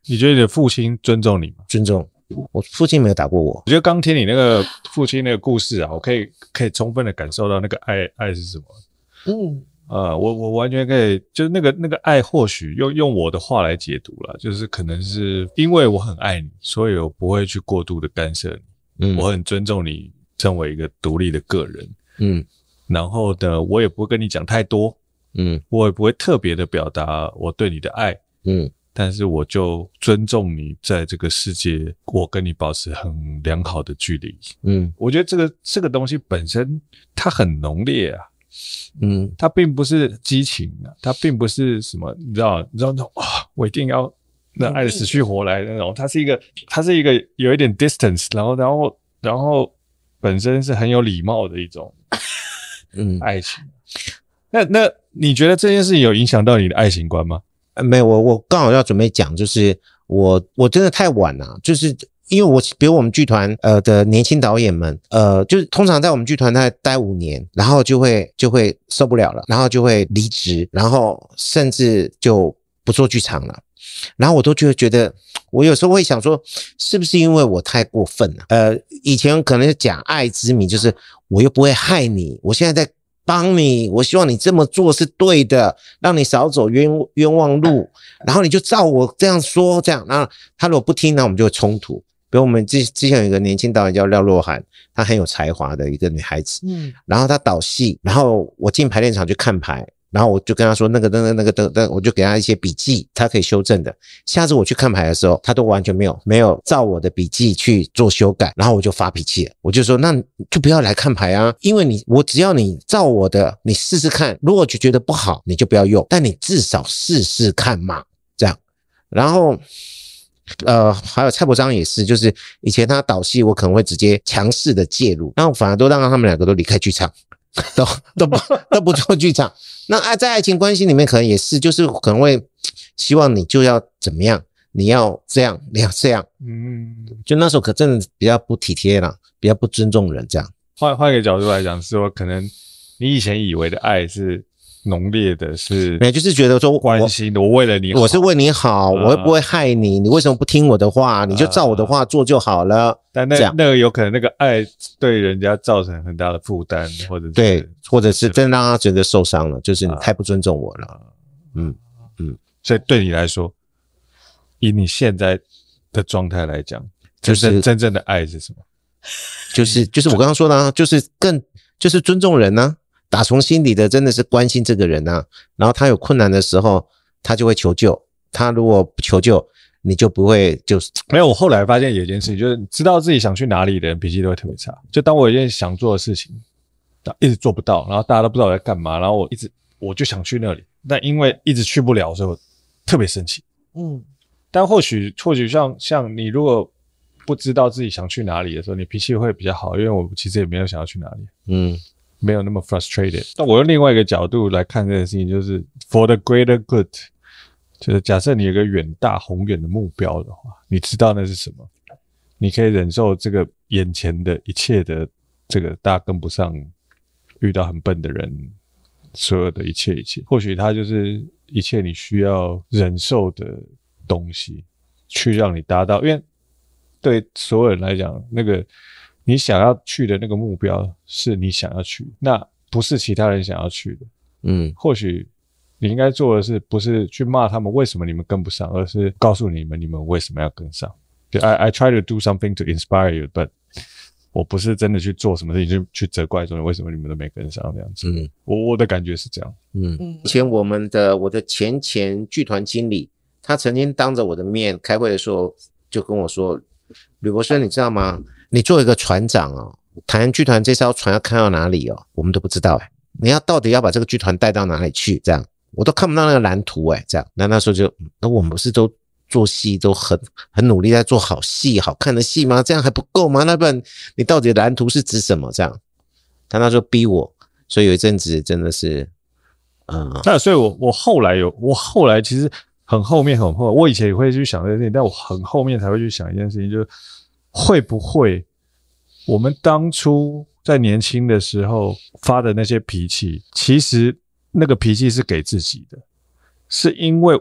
你觉得你的父亲尊重你吗？ 尊重，我父亲没有打过我。 我觉得刚听你那个父亲那个故事啊，我可以可以充分的感受到那个爱爱是什么。嗯，呃，我我完全可以，就是那个那个爱，或许用用我的话来解读啦，就是可能是因为我很爱你，所以我不会去过度的干涉你。嗯，我很尊重你成为一个独立的个人。嗯，然后呢，我也不会跟你讲太多。嗯，我也不会特别的表达我对你的爱。嗯。但是我就尊重你在这个世界，我跟你保持很良好的距离。嗯，我觉得这个这个东西本身它很浓烈啊。嗯，它并不是激情啊，它并不是什么，你知道，你知道那种哇，我一定要那爱的死去活来的那种。它是一个，它是一个有一点 distance， 然后然后然后本身是很有礼貌的一种嗯爱情。那那你觉得这件事情有影响到你的爱情观吗？ 没有，我我刚好要准备讲，就是我我真的太晚了，就是因为我比如我们剧团呃的年轻导演们，呃，就是通常在我们剧团待待五年，然后就会就会受不了了，然后就会离职，然后甚至就不做剧场了。然后我都觉得觉得，我有时候会想说，是不是因为我太过分了？呃，以前可能是假爱之名，就是我又不会害你，我现在在帮你，我希望你这么做是对的，让你少走冤冤枉路，然后你就照我这样说，这样，那他如果不听，那我们就会冲突。比如我们之之前有一个年轻导演叫廖若涵，她很有才华的一个女孩子，嗯，然后她导戏，然后我进排练场去看牌，然后我就跟她说那个那个那个那个，我就给她一些笔记，她可以修正的。下次我去看牌的时候，她都完全没有没有照我的笔记去做修改，然后我就发脾气了，我就说那就不要来看牌啊，因为你我只要你照我的，你试试看，如果就觉得不好，你就不要用，但你至少试试看嘛，这样。然后呃，还有蔡伯章也是，就是以前他导戏，我可能会直接强势的介入，然后反而都让他们两个都离开剧场，都都不都不做剧场。那爱在爱情关系里面可能也是，就是可能会希望你就要怎么样，你要这样，你要这样，嗯，就那时候可真的比较不体贴啦，比较不尊重人这样。 换换一个角度来讲，是说可能你以前以为的爱是浓烈的，是没有，就是觉得说关心的，我为了你好， 我是为你好，我会不会害你？你为什么不听我的话？你就照我的话做就好了。 但那那个有可能那个爱对人家造成很大的负担，或者是对，或者是真让他觉得受伤了，就是你太不尊重我了。嗯嗯，所以对你来说，以你现在的状态来讲，就是真正的爱是什么？ 就是就是我刚刚说的啊，就是更就是尊重人啊。打从心里的真的是关心这个人啊，然后他有困难的时候他就会求救，他如果不求救你就不会就是没有。我后来发现有一件事情，就是知道自己想去哪里的人脾气都会特别差。就当我有一件想做的事情一直做不到，然后大家都不知道我在干嘛，然后我一直我就想去那里，但因为一直去不了，所以我特别生气。嗯，但或许或许像像你如果不知道自己想去哪里的时候，你脾气会比较好，因为我其实也没有想要去哪里。嗯，没有那么 frustrated。 但我用另外一个角度来看这件事情，就是 for the greater good， 就是假设你有一个远大宏远的目标的话，你知道那是什么，你可以忍受这个眼前的一切的这个大家跟不上，遇到很笨的人，所有的一切一切，或许它就是一切你需要忍受的东西，去让你达到。因为对所有人来讲，那个你想要去的那个目标是你想要去，那不是其他人想要去的。嗯，或许你应该做的是不是去骂他们为什么你们跟不上，而是告诉你们你们为什么要跟上。I, I try to do something to inspire you, but 我不是真的去做什么事情去责怪说为什么你们都没跟上这样子。嗯，我我的感觉是这样。 嗯，以前我们的我的前前剧团经理，他曾经当着我的面开会的时候就跟我说，吕博生你知道吗，你做一个船长哦，台湾剧团这艘船要开到哪里哦，我们都不知道诶，你要到底要把这个剧团带到哪里去，这样我都看不到那个蓝图诶，这样。那那时候就那我们不是都做戏都很很努力在做好戏好看的戏吗？这样还不够吗？那不然你到底蓝图是指什么？这样他那时候逼我，所以有一阵子真的是嗯， 那所以我我后来有我后来其实很后面很后面，我以前也会去想这件事情，但我很后面才会去想一件事情，就是会不会我们当初在年轻的时候发的那些脾气，其实那个脾气是给自己的，是因为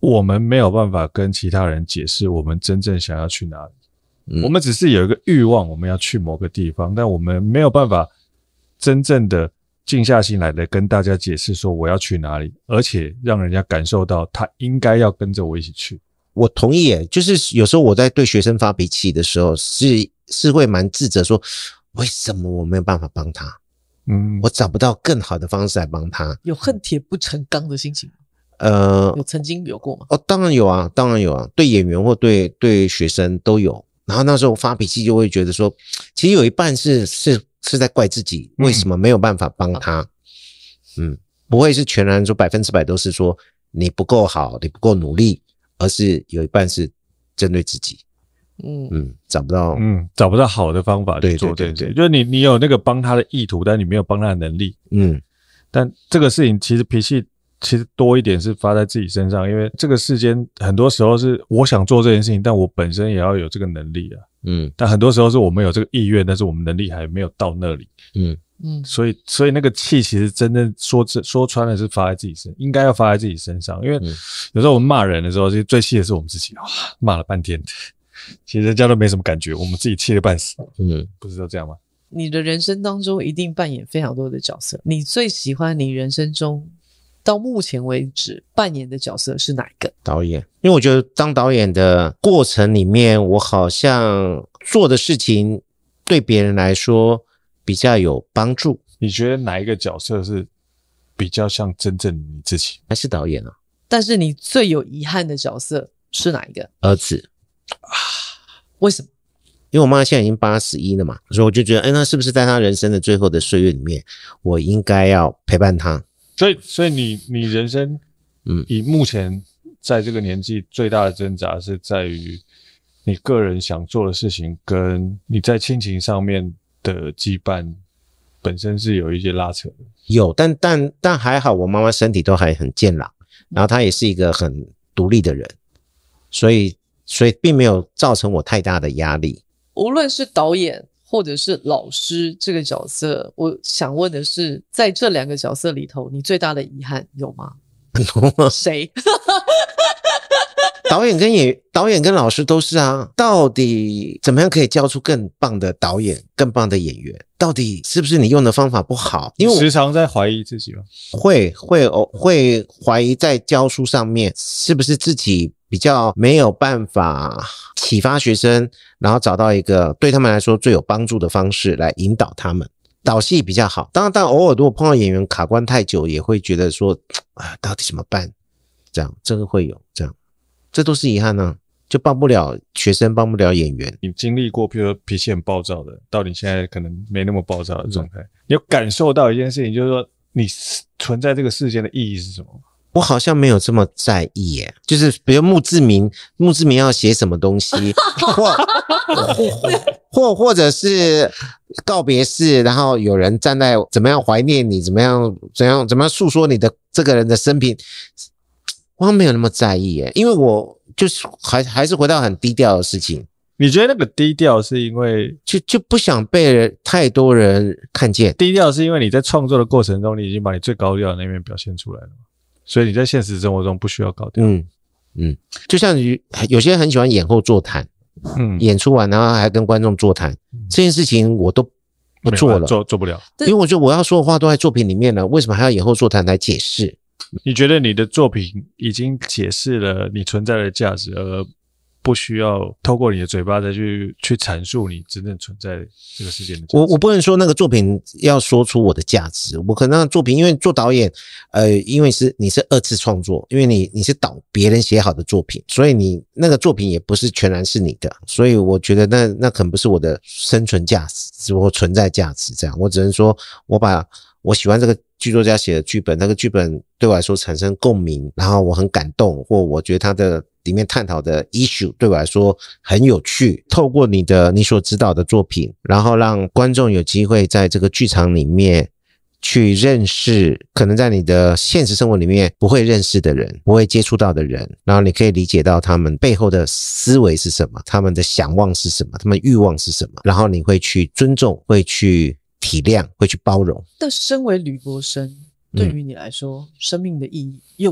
我们没有办法跟其他人解释我们真正想要去哪里。嗯、我们只是有一个欲望，我们要去某个地方，但我们没有办法真正的静下心来的跟大家解释说我要去哪里，而且让人家感受到他应该要跟着我一起去。 我同意耶，就是有时候我在对学生发脾气的时候是是会蛮自责说为什么我没有办法帮他，嗯，我找不到更好的方式来帮他。 有恨铁不成钢的心情吗？ 呃， 有曾经有过吗？ 哦，当然有啊，当然有啊，对演员或对对学生都有。然后那时候发脾气就会觉得说，其实有一半是是是在怪自己为什么没有办法帮他，嗯，不会是全然说百分之百都是说你不够好，你不够努力，而是有一半是针对自己，嗯嗯，找不到， 嗯，找不到好的方法去做这件事，就是你你有那个帮他的意图，但你没有帮他的能力，嗯，但这个事情其实脾气。其实多一点是发在自己身上，因为这个世间很多时候是我想做这件事情，但我本身也要有这个能力啊。嗯，但很多时候是我们有这个意愿，但是我们能力还没有到那里。嗯嗯，所以所以那个气其实真正说说穿了是发在自己身，应该要发在自己身上。因为有时候我们骂人的时候，其实最气的是我们自己，哇，骂了半天，其实人家都没什么感觉，我们自己气得半死。嗯，不是都这样吗？ 你的人生当中一定扮演非常多的角色，你最喜欢你人生中到目前为止扮演的角色是哪一个？ 导演。因为我觉得当导演的过程里面，我好像做的事情对别人来说比较有帮助。 你觉得哪一个角色是比较像真正你自己？ 还是导演啊？ 但是你最有遗憾的角色是哪一个？ 儿子啊？为什么？ 因为我妈现在已经八十一了嘛，所以我就觉得，哎，那是不是在她人生的最后的岁月里面，我应该要陪伴她？ 所以，所以你你人生，嗯，以目前在这个年纪最大的挣扎是在于你个人想做的事情，跟你在亲情上面的羁绊本身是有一些拉扯的。 有，但但但还好，我妈妈身体都还很健朗，然后她也是一个很独立的人，所以所以并没有造成我太大的压力。 无论是导演或者是老师这个角色，我想问的是，在这两个角色里头，你最大的遗憾有吗？谁？ 导演跟演导演跟老师都是啊，到底怎么样可以教出更棒的导演、更棒的演员？到底是不是你用的方法不好？因为我时常在怀疑自己吗？ 会会会怀疑在教书上面是不是自己比较没有办法启发学生，然后找到一个对他们来说最有帮助的方式来引导他们。导戏比较好，当然，但偶尔如果碰到演员卡关太久，也会觉得说，啊，到底怎么办？这样，这个会有这样，这都是遗憾啊，就帮不了学生，帮不了演员。 你经历过，比如说脾气很暴躁的，到你现在可能没那么暴躁的状态，嗯、你有感受到一件事情，就是说你存在这个世界的意义是什么？ 我好像没有这么在意耶，就是比如墓志铭，墓志铭要写什么东西，或或或者是告别式，然后有人站在怎么样怀念你，怎么样怎样怎么样诉说你的这个人的生平，我好像没有那么在意耶，因为我就是还还是回到很低调的事情。 你觉得那个低调是因为就就不想被太多人看见？ 低调是因为你在创作的过程中，你已经把你最高调的那面表现出来了。所以你在现实生活中不需要高调。 嗯嗯，就像有些人很喜欢演后座谈，嗯，演出完然后还跟观众座谈，嗯、这件事情我都不做了， 做做不了， 因为我觉得我要说的话都在作品里面了，为什么还要演后座谈来解释？ 你觉得你的作品已经解释了你存在的价值，而不需要透过你的嘴巴再去去阐述你真正存在这个世界的价值。 我我不能说那个作品要说出我的价值，我可能那个作品，因为做导演，呃，因为是你是二次创作，因为你你是导别人写好的作品，所以你那个作品也不是全然是你的，所以我觉得那那可能不是我的生存价值，是我存在价值这样。我只能说我把我喜欢这个剧作家写的剧本，那个剧本对我来说产生共鸣，然后我很感动，或我觉得他的里面探讨的 issue 对我来说很有趣，透过你的你所指导的作品，然后让观众有机会在这个剧场里面去认识可能在你的现实生活里面不会认识的人，不会接触到的人，然后你可以理解到他们背后的思维是什么，他们的想望是什么，他们欲望是什么，然后你会去尊重，会去体谅，会去包容。 但身为吕博生，对于你来说、嗯、生命的意义又是什么？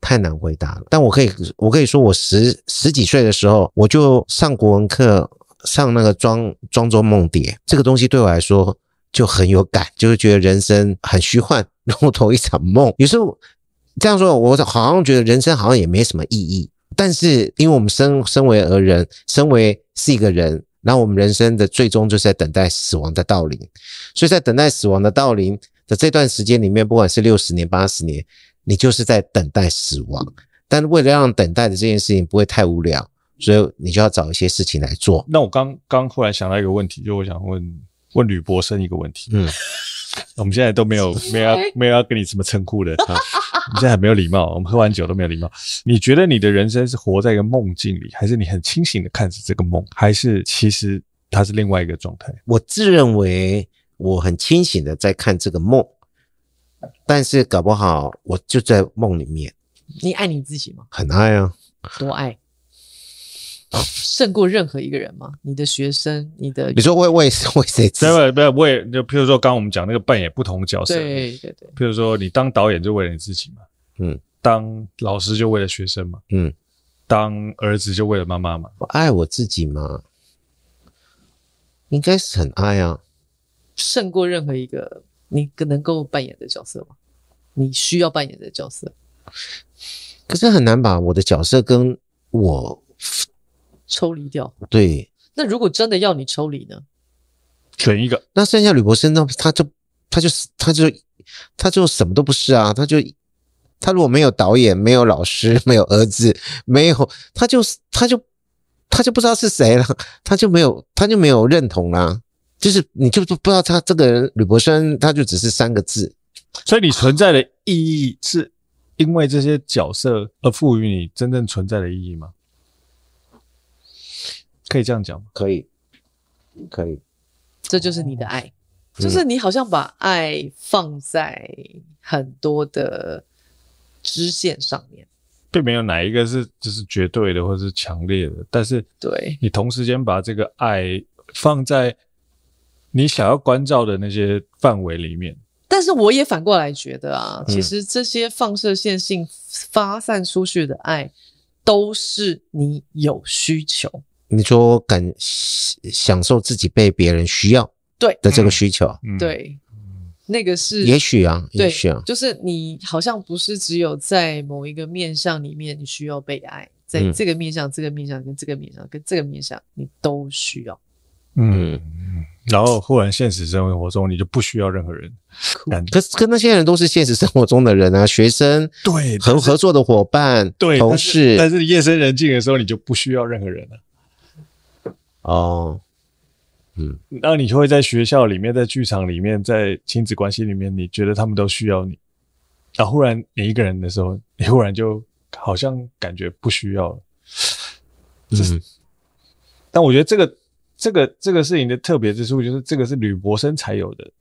太难回答了。但我可以我可以说我十十几岁的时候，我就上国文课，上那个庄庄周梦蝶，这个东西对我来说就很有感，就是觉得人生很虚幻，如同一场梦。有时候这样说，我好像觉得人生好像也没什么意义。但是因为我们身身为而人，身为是一个人，然后我们人生的最终就是在等待死亡的到临，所以在等待死亡的到临的这段时间里面，不管是六十年八十年，你就是在等待死亡。但为了让等待的这件事情不会太无聊，所以你就要找一些事情来做。 那我刚刚忽然想到一个问题，就我想问问吕博生一个问题。嗯，我们现在都没有没有要没有要跟你什么称呼的，啊、我们现在很没有礼貌，我们喝完酒都没有礼貌。你觉得你的人生是活在一个梦境里，还是你很清醒的看着这个梦，还是其实它是另外一个状态？ 我自认为我很清醒的在看这个梦，但是搞不好我就在梦里面。 你爱你自己吗？ 很爱啊。 多爱？胜过任何一个人吗？你的学生，你的你说为为为谁自己？ 不不不，为就譬如说，刚刚我们讲那个扮演不同角色， 对对对。 譬如说，你当导演就为了你自己嘛， 嗯， 当老师就为了学生嘛， 嗯， 当儿子就为了妈妈嘛。 我爱我自己吗？应该是很爱啊， 胜过任何一个你能够扮演的角色吗？你需要扮演的角色？ 可是很难把我的角色跟我抽离掉。 对， 那如果真的要你抽离呢？ 选一个。 那剩下吕博生，那他就他就他就他就什么都不是啊！他就他如果没有导演，没有老师，没有儿子，没有他就他就他就不知道是谁了，他就没有他就没有认同啦。就是你就不知道他这个人吕博生，他就只是三个字。 所以你存在的意义是因为这些角色而赋予你真正存在的意义吗？可以这样讲吗？ 可以，可以。 这就是你的爱，嗯、就是你好像把爱放在很多的支线上面， 并没有哪一个是就是绝对的或是强烈的，但是对你同时间把这个爱放在你想要关照的那些范围里面。 但是我也反过来觉得啊，其实这些放射线性发散出去的爱，都是你有需求。 你说感享受自己被别人需要对的这个需求， 嗯、对，那个是也许啊，也许啊， 就是你好像不是只有在某一个面向里面你需要被爱，在这个面向、嗯、这个面向跟这个面向跟这个面向你都需要。 嗯，然后忽然现实生活中你就不需要任何人， 可是跟那些人都是现实生活中的人啊，学生， 对， 和合作的伙伴， 对， 同事， 但是，但是夜深人静的时候你就不需要任何人了。 哦，嗯， 那你就会在学校里面，在剧场里面，在亲子关系里面，你觉得他们都需要你，然后忽然你一个人的时候，你忽然就好像感觉不需要了。嗯，但我觉得这个。这个这个事情的特别之处就是这个是吕博生才有的，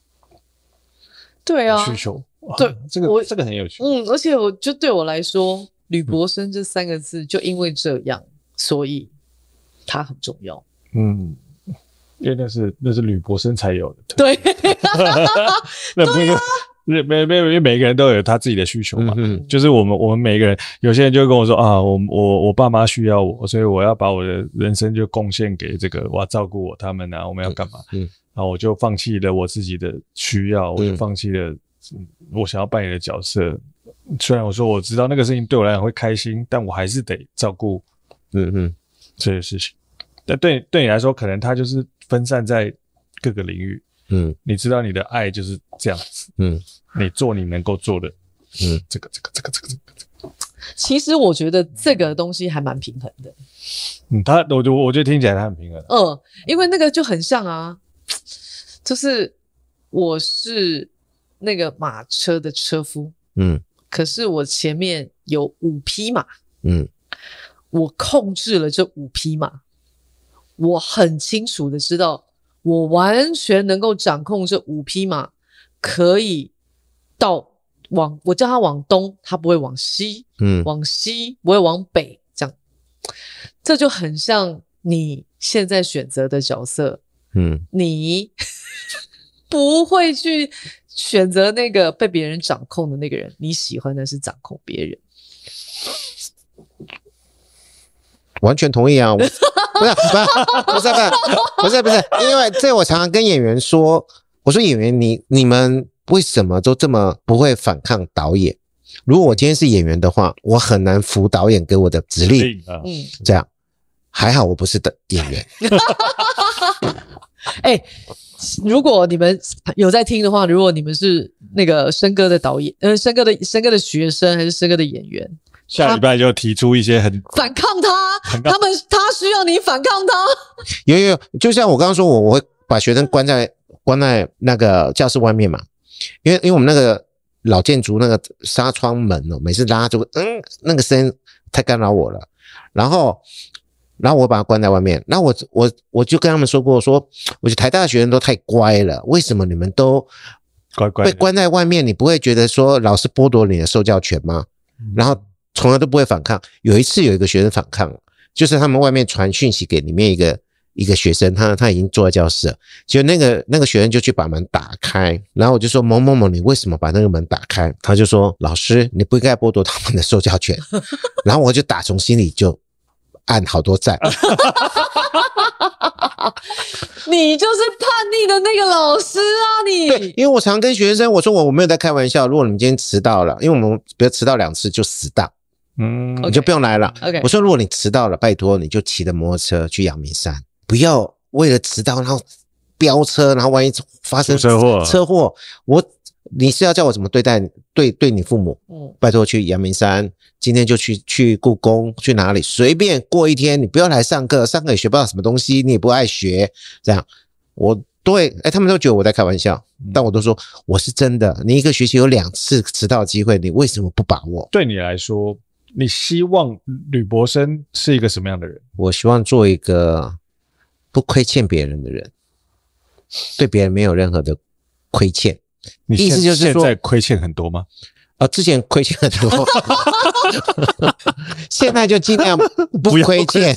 对啊， 需求， 对， 这个这个很有趣， 嗯，而且我就对我来说，吕博生这三个字就因为这样，嗯、所以它很重要， 嗯，因为那是那是吕博生才有的， 对， 那不是。没没没，因为每一个人都有他自己的需求嘛，嗯、就是我们我们每一个人，有些人就会跟我说啊，我我我爸妈需要我，所以我要把我的人生就贡献给这个，我要照顾我他们啊，我们要干嘛？嗯，然后我就放弃了我自己的需要，我就放弃了我想要扮演的角色。虽然我说我知道那个事情对我来讲会开心，但我还是得照顾，嗯嗯，这些事情。但对对你来说，可能它就是分散在各个领域。嗯，你知道你的爱就是这样子。嗯，你做你能够做的。嗯，这个这个这个这个这个这个。 其实我觉得这个东西还蛮平衡的。 嗯，他我我我觉得听起来他很平衡。 嗯，因为那个就很像啊，就是我是那个马车的车夫。嗯，可是我前面有五匹马。嗯，我控制了这五匹马，我很清楚的知道。我完全能够掌控这五匹马，可以到往我叫它往东，它不会往西，嗯，往西不会往北，这样，这就很像你现在选择的角色，嗯，你不会去选择那个被别人掌控的那个人，你喜欢的是掌控别人， 完全同意啊！不是不是不是不是不是，因为这我常常跟演员说，我说演员你你们为什么都这么不会反抗导演？如果我今天是演员的话，我很难服导演给我的指令。嗯，这样还好我不是的演员。 哎、欸，如果你们有在听的话，如果你们是那个申哥的导演，呃，申哥的申哥的学生还是申哥的演员， 下礼拜就提出一些很反抗他，他们他需要你反抗他。 有有有，就像我刚刚说，我我会把学生关在关在那个教室外面嘛，因为因为我们那个老建筑那个纱窗门哦，每次拉就嗯那个声音太干扰我了，然后。然后我把他关在外面，然后我我我就跟他们说过，说我觉得台大的学生都太乖了，为什么你们都乖乖被关在外面？你不会觉得说老师剥夺你的受教权吗？嗯、然后从来都不会反抗。有一次有一个学生反抗，就是他们外面传讯息给里面一个一个学生，他他已经坐在教室了，结果那个那个学生就去把门打开，然后我就说某某某，你为什么把那个门打开？他就说老师，你不应该剥夺他们的受教权。然后我就打从心里就。按好多赞。 你就是叛逆的那个老师啊你！ 对，因为我常跟学生我说我我没有在开玩笑，如果你们今天迟到了，因为我们比如迟到两次就死当，嗯，你就不用来了。 Okay. 我说如果你迟到了，拜托你就骑着摩托车去阳明山，不要为了迟到然后飙车，然后万一发生车祸， 车祸，我你是要叫我怎么对待对对你父母？嗯，拜托去阳明山。今天就去去故宫，去哪里随便过一天，你不要来上课，上课也学不到什么东西，你也不爱学，这样我对哎，他们都觉得我在开玩笑，但我都说我是真的。你一个学期有两次迟到的机会，你为什么不把握？ 对你来说，你希望吕博生是一个什么样的人？ 我希望做一个不亏欠别人的人，对别人没有任何的亏欠。 你意思就是说现在亏欠很多吗？ 啊，之前亏欠很多，现在就尽量不亏欠。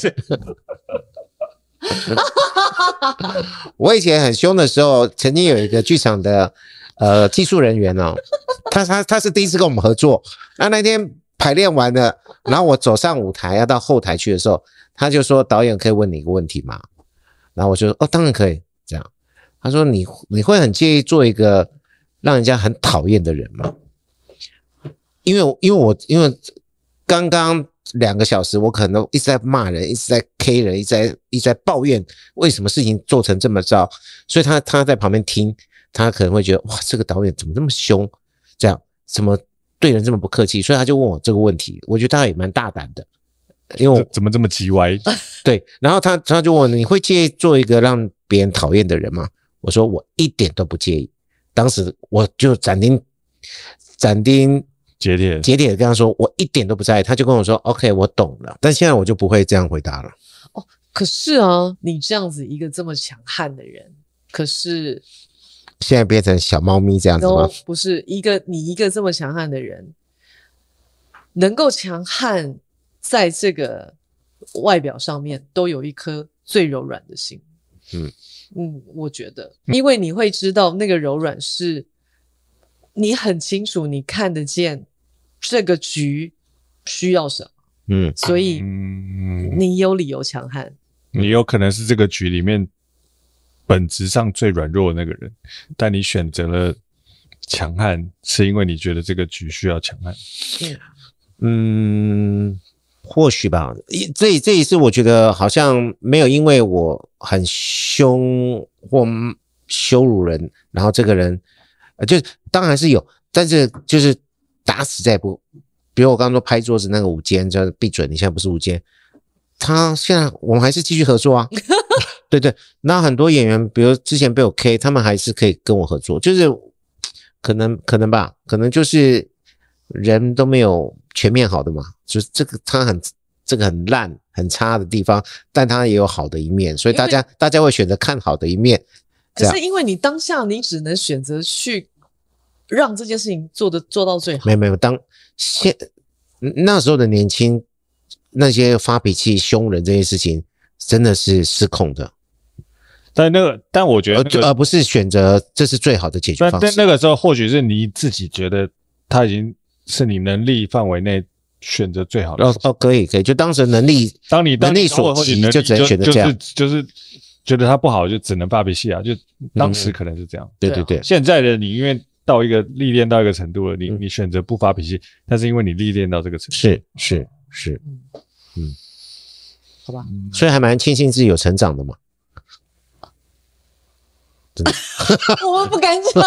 我以前很凶的时候，曾经有一个剧场的呃技术人员哦，他他他是第一次跟我们合作，那那天排练完了，然后我走上舞台要到后台去的时候，他就说导演可以问你一个问题吗？然后我就说哦当然可以，这样。他说你你会很介意做一个让人家很讨厌的人吗？因为因为我因为刚刚两个小时我可能一直在骂人，一直在 K 人，一直在一直在抱怨为什么事情做成这么糟，所以他他在旁边听，他可能会觉得哇这个导演怎么这么凶，这样怎么对人这么不客气，所以他就问我这个问题，我觉得他也蛮大胆的，因为我怎么这么叽歪？ 对，然后他他就问我你会介意做一个让别人讨厌的人吗？我说我一点都不介意，当时我就斩钉斩钉截铁截铁的跟他说我一点都不在意，他就跟我说 OK 我懂了，但现在我就不会这样回答了。 哦，可是啊你这样子一个这么强悍的人，可是现在变成小猫咪这样子吗？ no, 不是一个你一个这么强悍的人能够强悍在这个外表上面都有一颗最柔软的心。嗯嗯，我觉得因为你会知道那个柔软是你很清楚你看得见这个局需要什么，嗯，所以你有理由强悍。 你有可能是这个局里面本质上最软弱的那个人，但你选择了强悍，是因为你觉得这个局需要强悍。 嗯，或许吧。这这一次我觉得好像没有因为我很凶或羞辱人，然后这个人呃，就当然是有，但是就是打死再不，比如我刚刚说拍桌子那个舞监，就闭嘴，你现在不是舞监，他现在我们还是继续合作啊。对对，那很多演员，比如之前被我 K， 他们还是可以跟我合作，就是可能可能吧，可能就是人都没有全面好的嘛，就是这个他很这个很烂很差的地方，但他也有好的一面，所以大家大家会选择看好的一面。 可是因为你当下你只能选择去让这件事情做的做到最好。 没有没有，当现那时候的年轻，那些发脾气凶人这些事情真的是失控的。 但那个，但我觉得、那個、 而而不是选择这是最好的解决方式。 但那个时候或许是你自己觉得他已经是你能力范围内选择最好的。 哦哦，可以可以，就当时能力， 当你能力所及，就只能选择这样。 就是就是觉得他不好，就只能发脾气啊。就当时可能是这样。 嗯、对对对。 现在的你，因为到一个历练到一个程度了，你、嗯、你选择不发脾气，但是因为你历练到这个程度。 是是是， 嗯嗯， 好吧。 所以还蛮庆幸自己有成长的嘛。真的我们不敢讲。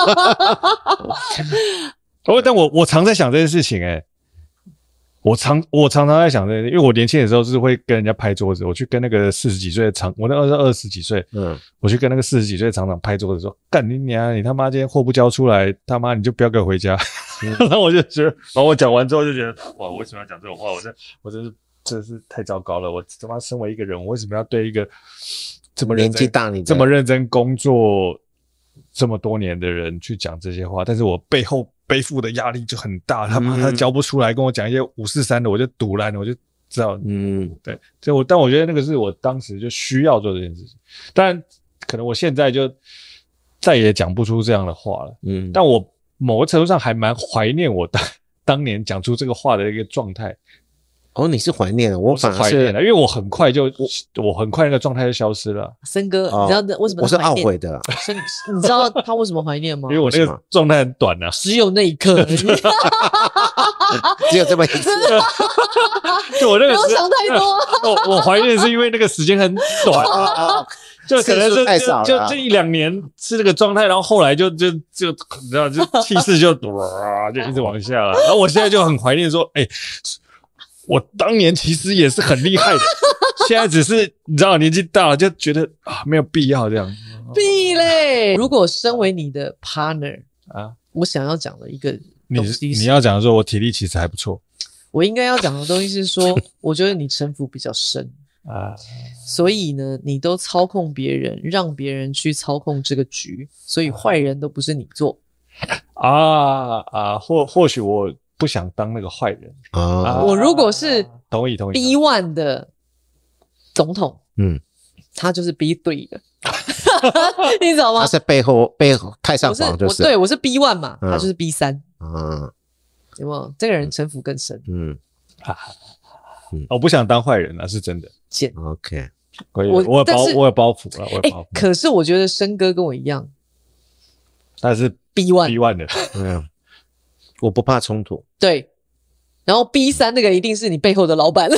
哦，但我我常在想这件事情、欸，哎，我常我常常在想这件事，因为我年轻的时候是会跟人家拍桌子，我去跟那个四十几岁的厂，我那时候二十几岁，嗯，我去跟那个四十几岁的厂长拍桌子说，干你娘，你他妈今天货不交出来，他妈你就不要给我回家。嗯、然后我就觉得，然后我讲完之后就觉得，哇，我为什么要讲这种话？我真我真是真是太糟糕了！我他妈身为一个人，我为什么要对一个这么年纪大你这么认真工作这么多年的人去讲这些话？但是我背后背负的压力就很大，他妈他交不出来，跟我讲一些五四三的，我就堵烂了，我就知道，嗯，对，所以我但我觉得那个是我当时就需要做这件事情，当然可能我现在就再也讲不出这样的话了，嗯，但我某个程度上还蛮怀念我当当年讲出这个话的一个状态。 哦，你是怀念了，我反而是怀念了，因为我很快就我我很快那个状态就消失了。 森哥，哦、你知道为什么他我是懊悔的？ 你知道他为什么怀念吗？ 因为我那个状态很短啊， 只有那一刻而已， 只有这么一次。 就我那个不要想太多。 我我怀念是因为那个时间很短。就可能是就就这一两年是这个状态，然后后来就就就你知道，就气势就哇就一直往下了。然后我现在就很怀念说，哎、欸，我当年其实也是很厉害的，现在只是你知道年纪大了，就觉得啊没有必要这样。 必嘞！如果身为你的 partner 啊，我想要讲的一个东西是， 你你要讲说我体力其实还不错。 我应该要讲的东西是说，我觉得你城府比较深。啊，所以呢，你都操控别人，让别人去操控这个局，所以坏人都不是你做。 啊啊，或或许我不想当那个坏人啊。 啊我如果是同意同意 B 一 的总统，嗯，他就是 B 三 的，你知道吗？ 他在背后背后太上皇就是， 我是我对我是 B 一 嘛，嗯、他就是 B 三。嗯，有没有？这个人城府更深。嗯。 啊我不想当坏人啊，是真的。 OK， 我我有包我有包袱了，我有包袱、欸。 可是我觉得申哥跟我一样， 他是 B 一 B 一 的， 嗯，我不怕冲突。 对，然后 B 三 那个一定是你背后的老板。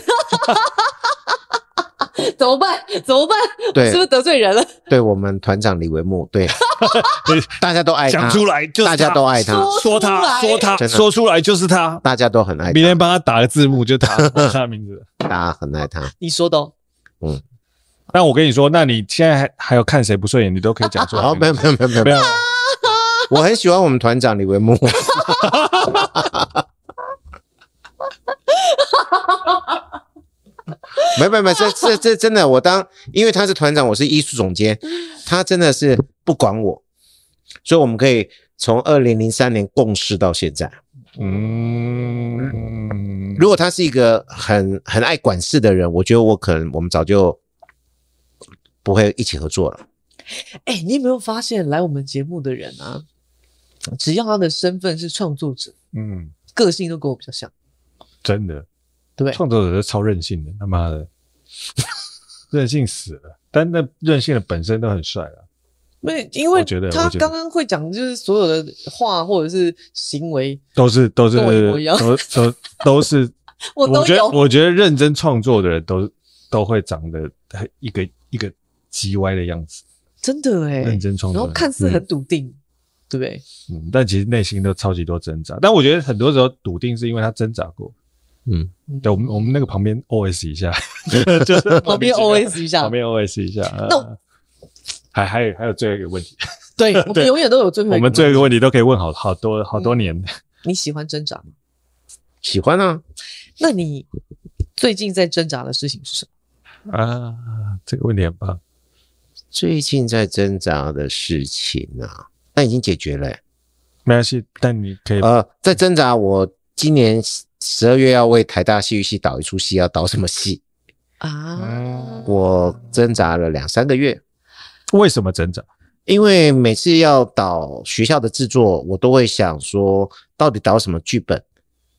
怎么办？怎么办？对，是不是得罪人了？ 对我们团长李维木，对，大家都爱他， 讲出来就是他， 大家都爱他， 说他，说他，说出来就是他， 大家都很爱他。 明天帮他打个字幕，就他他的名字， 大家很爱他。 你说的、哦， 嗯。 但我跟你说，那你现在还还有看谁不顺眼，你都可以讲出来。 哦，没有没有没有没有没有，我很喜欢我们团长李维木。没没没，这这这真的，我当因为他是团长，我是艺术总监，他真的是不管我，所以我们可以从二零零三年共事到现在。嗯，如果他是一个很很爱管事的人，我觉得我可能我们早就不会一起合作了。 哎、欸，你有没有发现来我们节目的人啊，只要他的身份是创作者，嗯，个性都跟我比较像， 真的。 对， 创作者是超任性的，他妈的，任性死了。但那任性的本身都很帅啊。 对，因为他刚刚会讲，就是所有的话或者是行为， 都是都是都都都是。 我都我觉得，我觉得认真创作的人都都会长得一个一个叽歪的样子。 真的哎、欸， 认真创作， 然后看似很笃定，嗯、对不对？ 嗯，但其实内心都超级多挣扎。但我觉得很多时候笃定是因为他挣扎过。嗯，对，我们我们那个旁边 O S 一下，就是旁边 O S 一下， 旁边 O S 一下。那、呃、还还有还有最后一个问题， 对我们永远都有最后一个问题， 我们最后一个问题都可以问好好多好多年、嗯。 你喜欢挣扎吗？ 喜欢啊。 那你最近在挣扎的事情是什么？ 啊，这个问题很棒。 最近在挣扎的事情啊，那已经解决了、欸， 没关系。但你可以呃，在挣扎，我今年十二月要为台大戏剧系导一出戏，要导什么戏啊？我挣扎了两三个月。 为什么挣扎？ 因为每次要导学校的制作，我都会想说，到底导什么剧本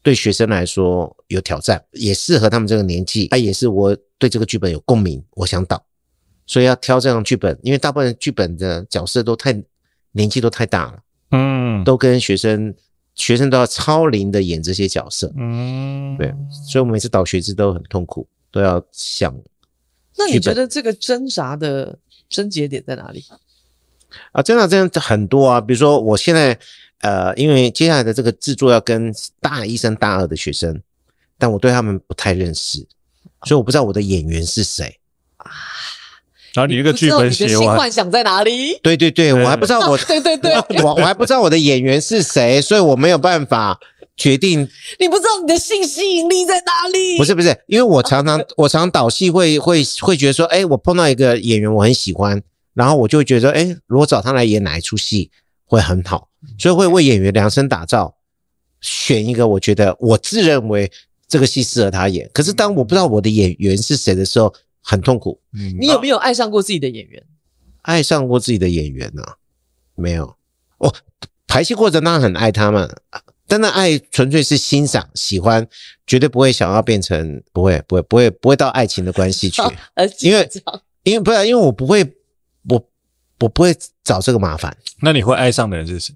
对学生来说有挑战，也适合他们这个年纪，啊，也是我对这个剧本有共鸣，我想导，所以要挑这样的剧本，因为大部分剧本的角色都太年纪都太大了，嗯，都跟学生学生都要超龄的演这些角色，嗯，对，所以我每次导学制都很痛苦，都要想。 那你觉得这个挣扎的症结点在哪里？ 啊，挣扎这样很多啊，比如说我现在呃，因为接下来的这个制作要跟大一升大二的学生，但我对他们不太认识，所以我不知道我的演员是谁啊。 然后你这个剧本写完，你的新幻想在哪里？ 对对对，我还不知道我对对对， 我我还不知道我的演员是谁，所以我没有办法决定。 你不知道你的性吸引力在哪里？ 不是不是，因为我常常我常导戏会会会觉得说，哎，我碰到一个演员我很喜欢，然后我就会觉得说，哎，如果找他来演哪一出戏会很好，所以会为演员量身打造，选一个我觉得我自认为这个戏适合他演。可是当我不知道我的演员是谁的时候，很痛苦。 嗯，你有没有爱上过自己的演员？ 爱上过自己的演员呢、啊？没有。哦，排戏过程当然很爱他们，但那爱纯粹是欣赏、喜欢，绝对不会想要变成，不会、不会、不会、不会到爱情的关系去。因为，因为不是，因为我不会，我我不会找这个麻烦。 那你会爱上的人是谁？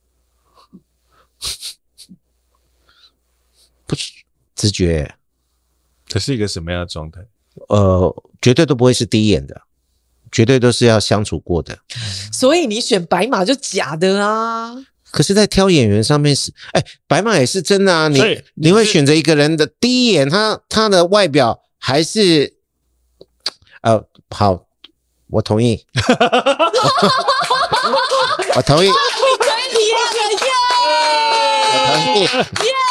不是直觉。 这是一个什么样的状态？ 呃，绝对都不会是第一眼的，绝对都是要相处过的。 所以你选白马就假的啊。 可是在挑演员上面是，哎，白马也是真的啊。你你会选择一个人的第一眼，他他的外表还是，呃，好，我同意，我同意， 你可以了耶！ 我同意，耶！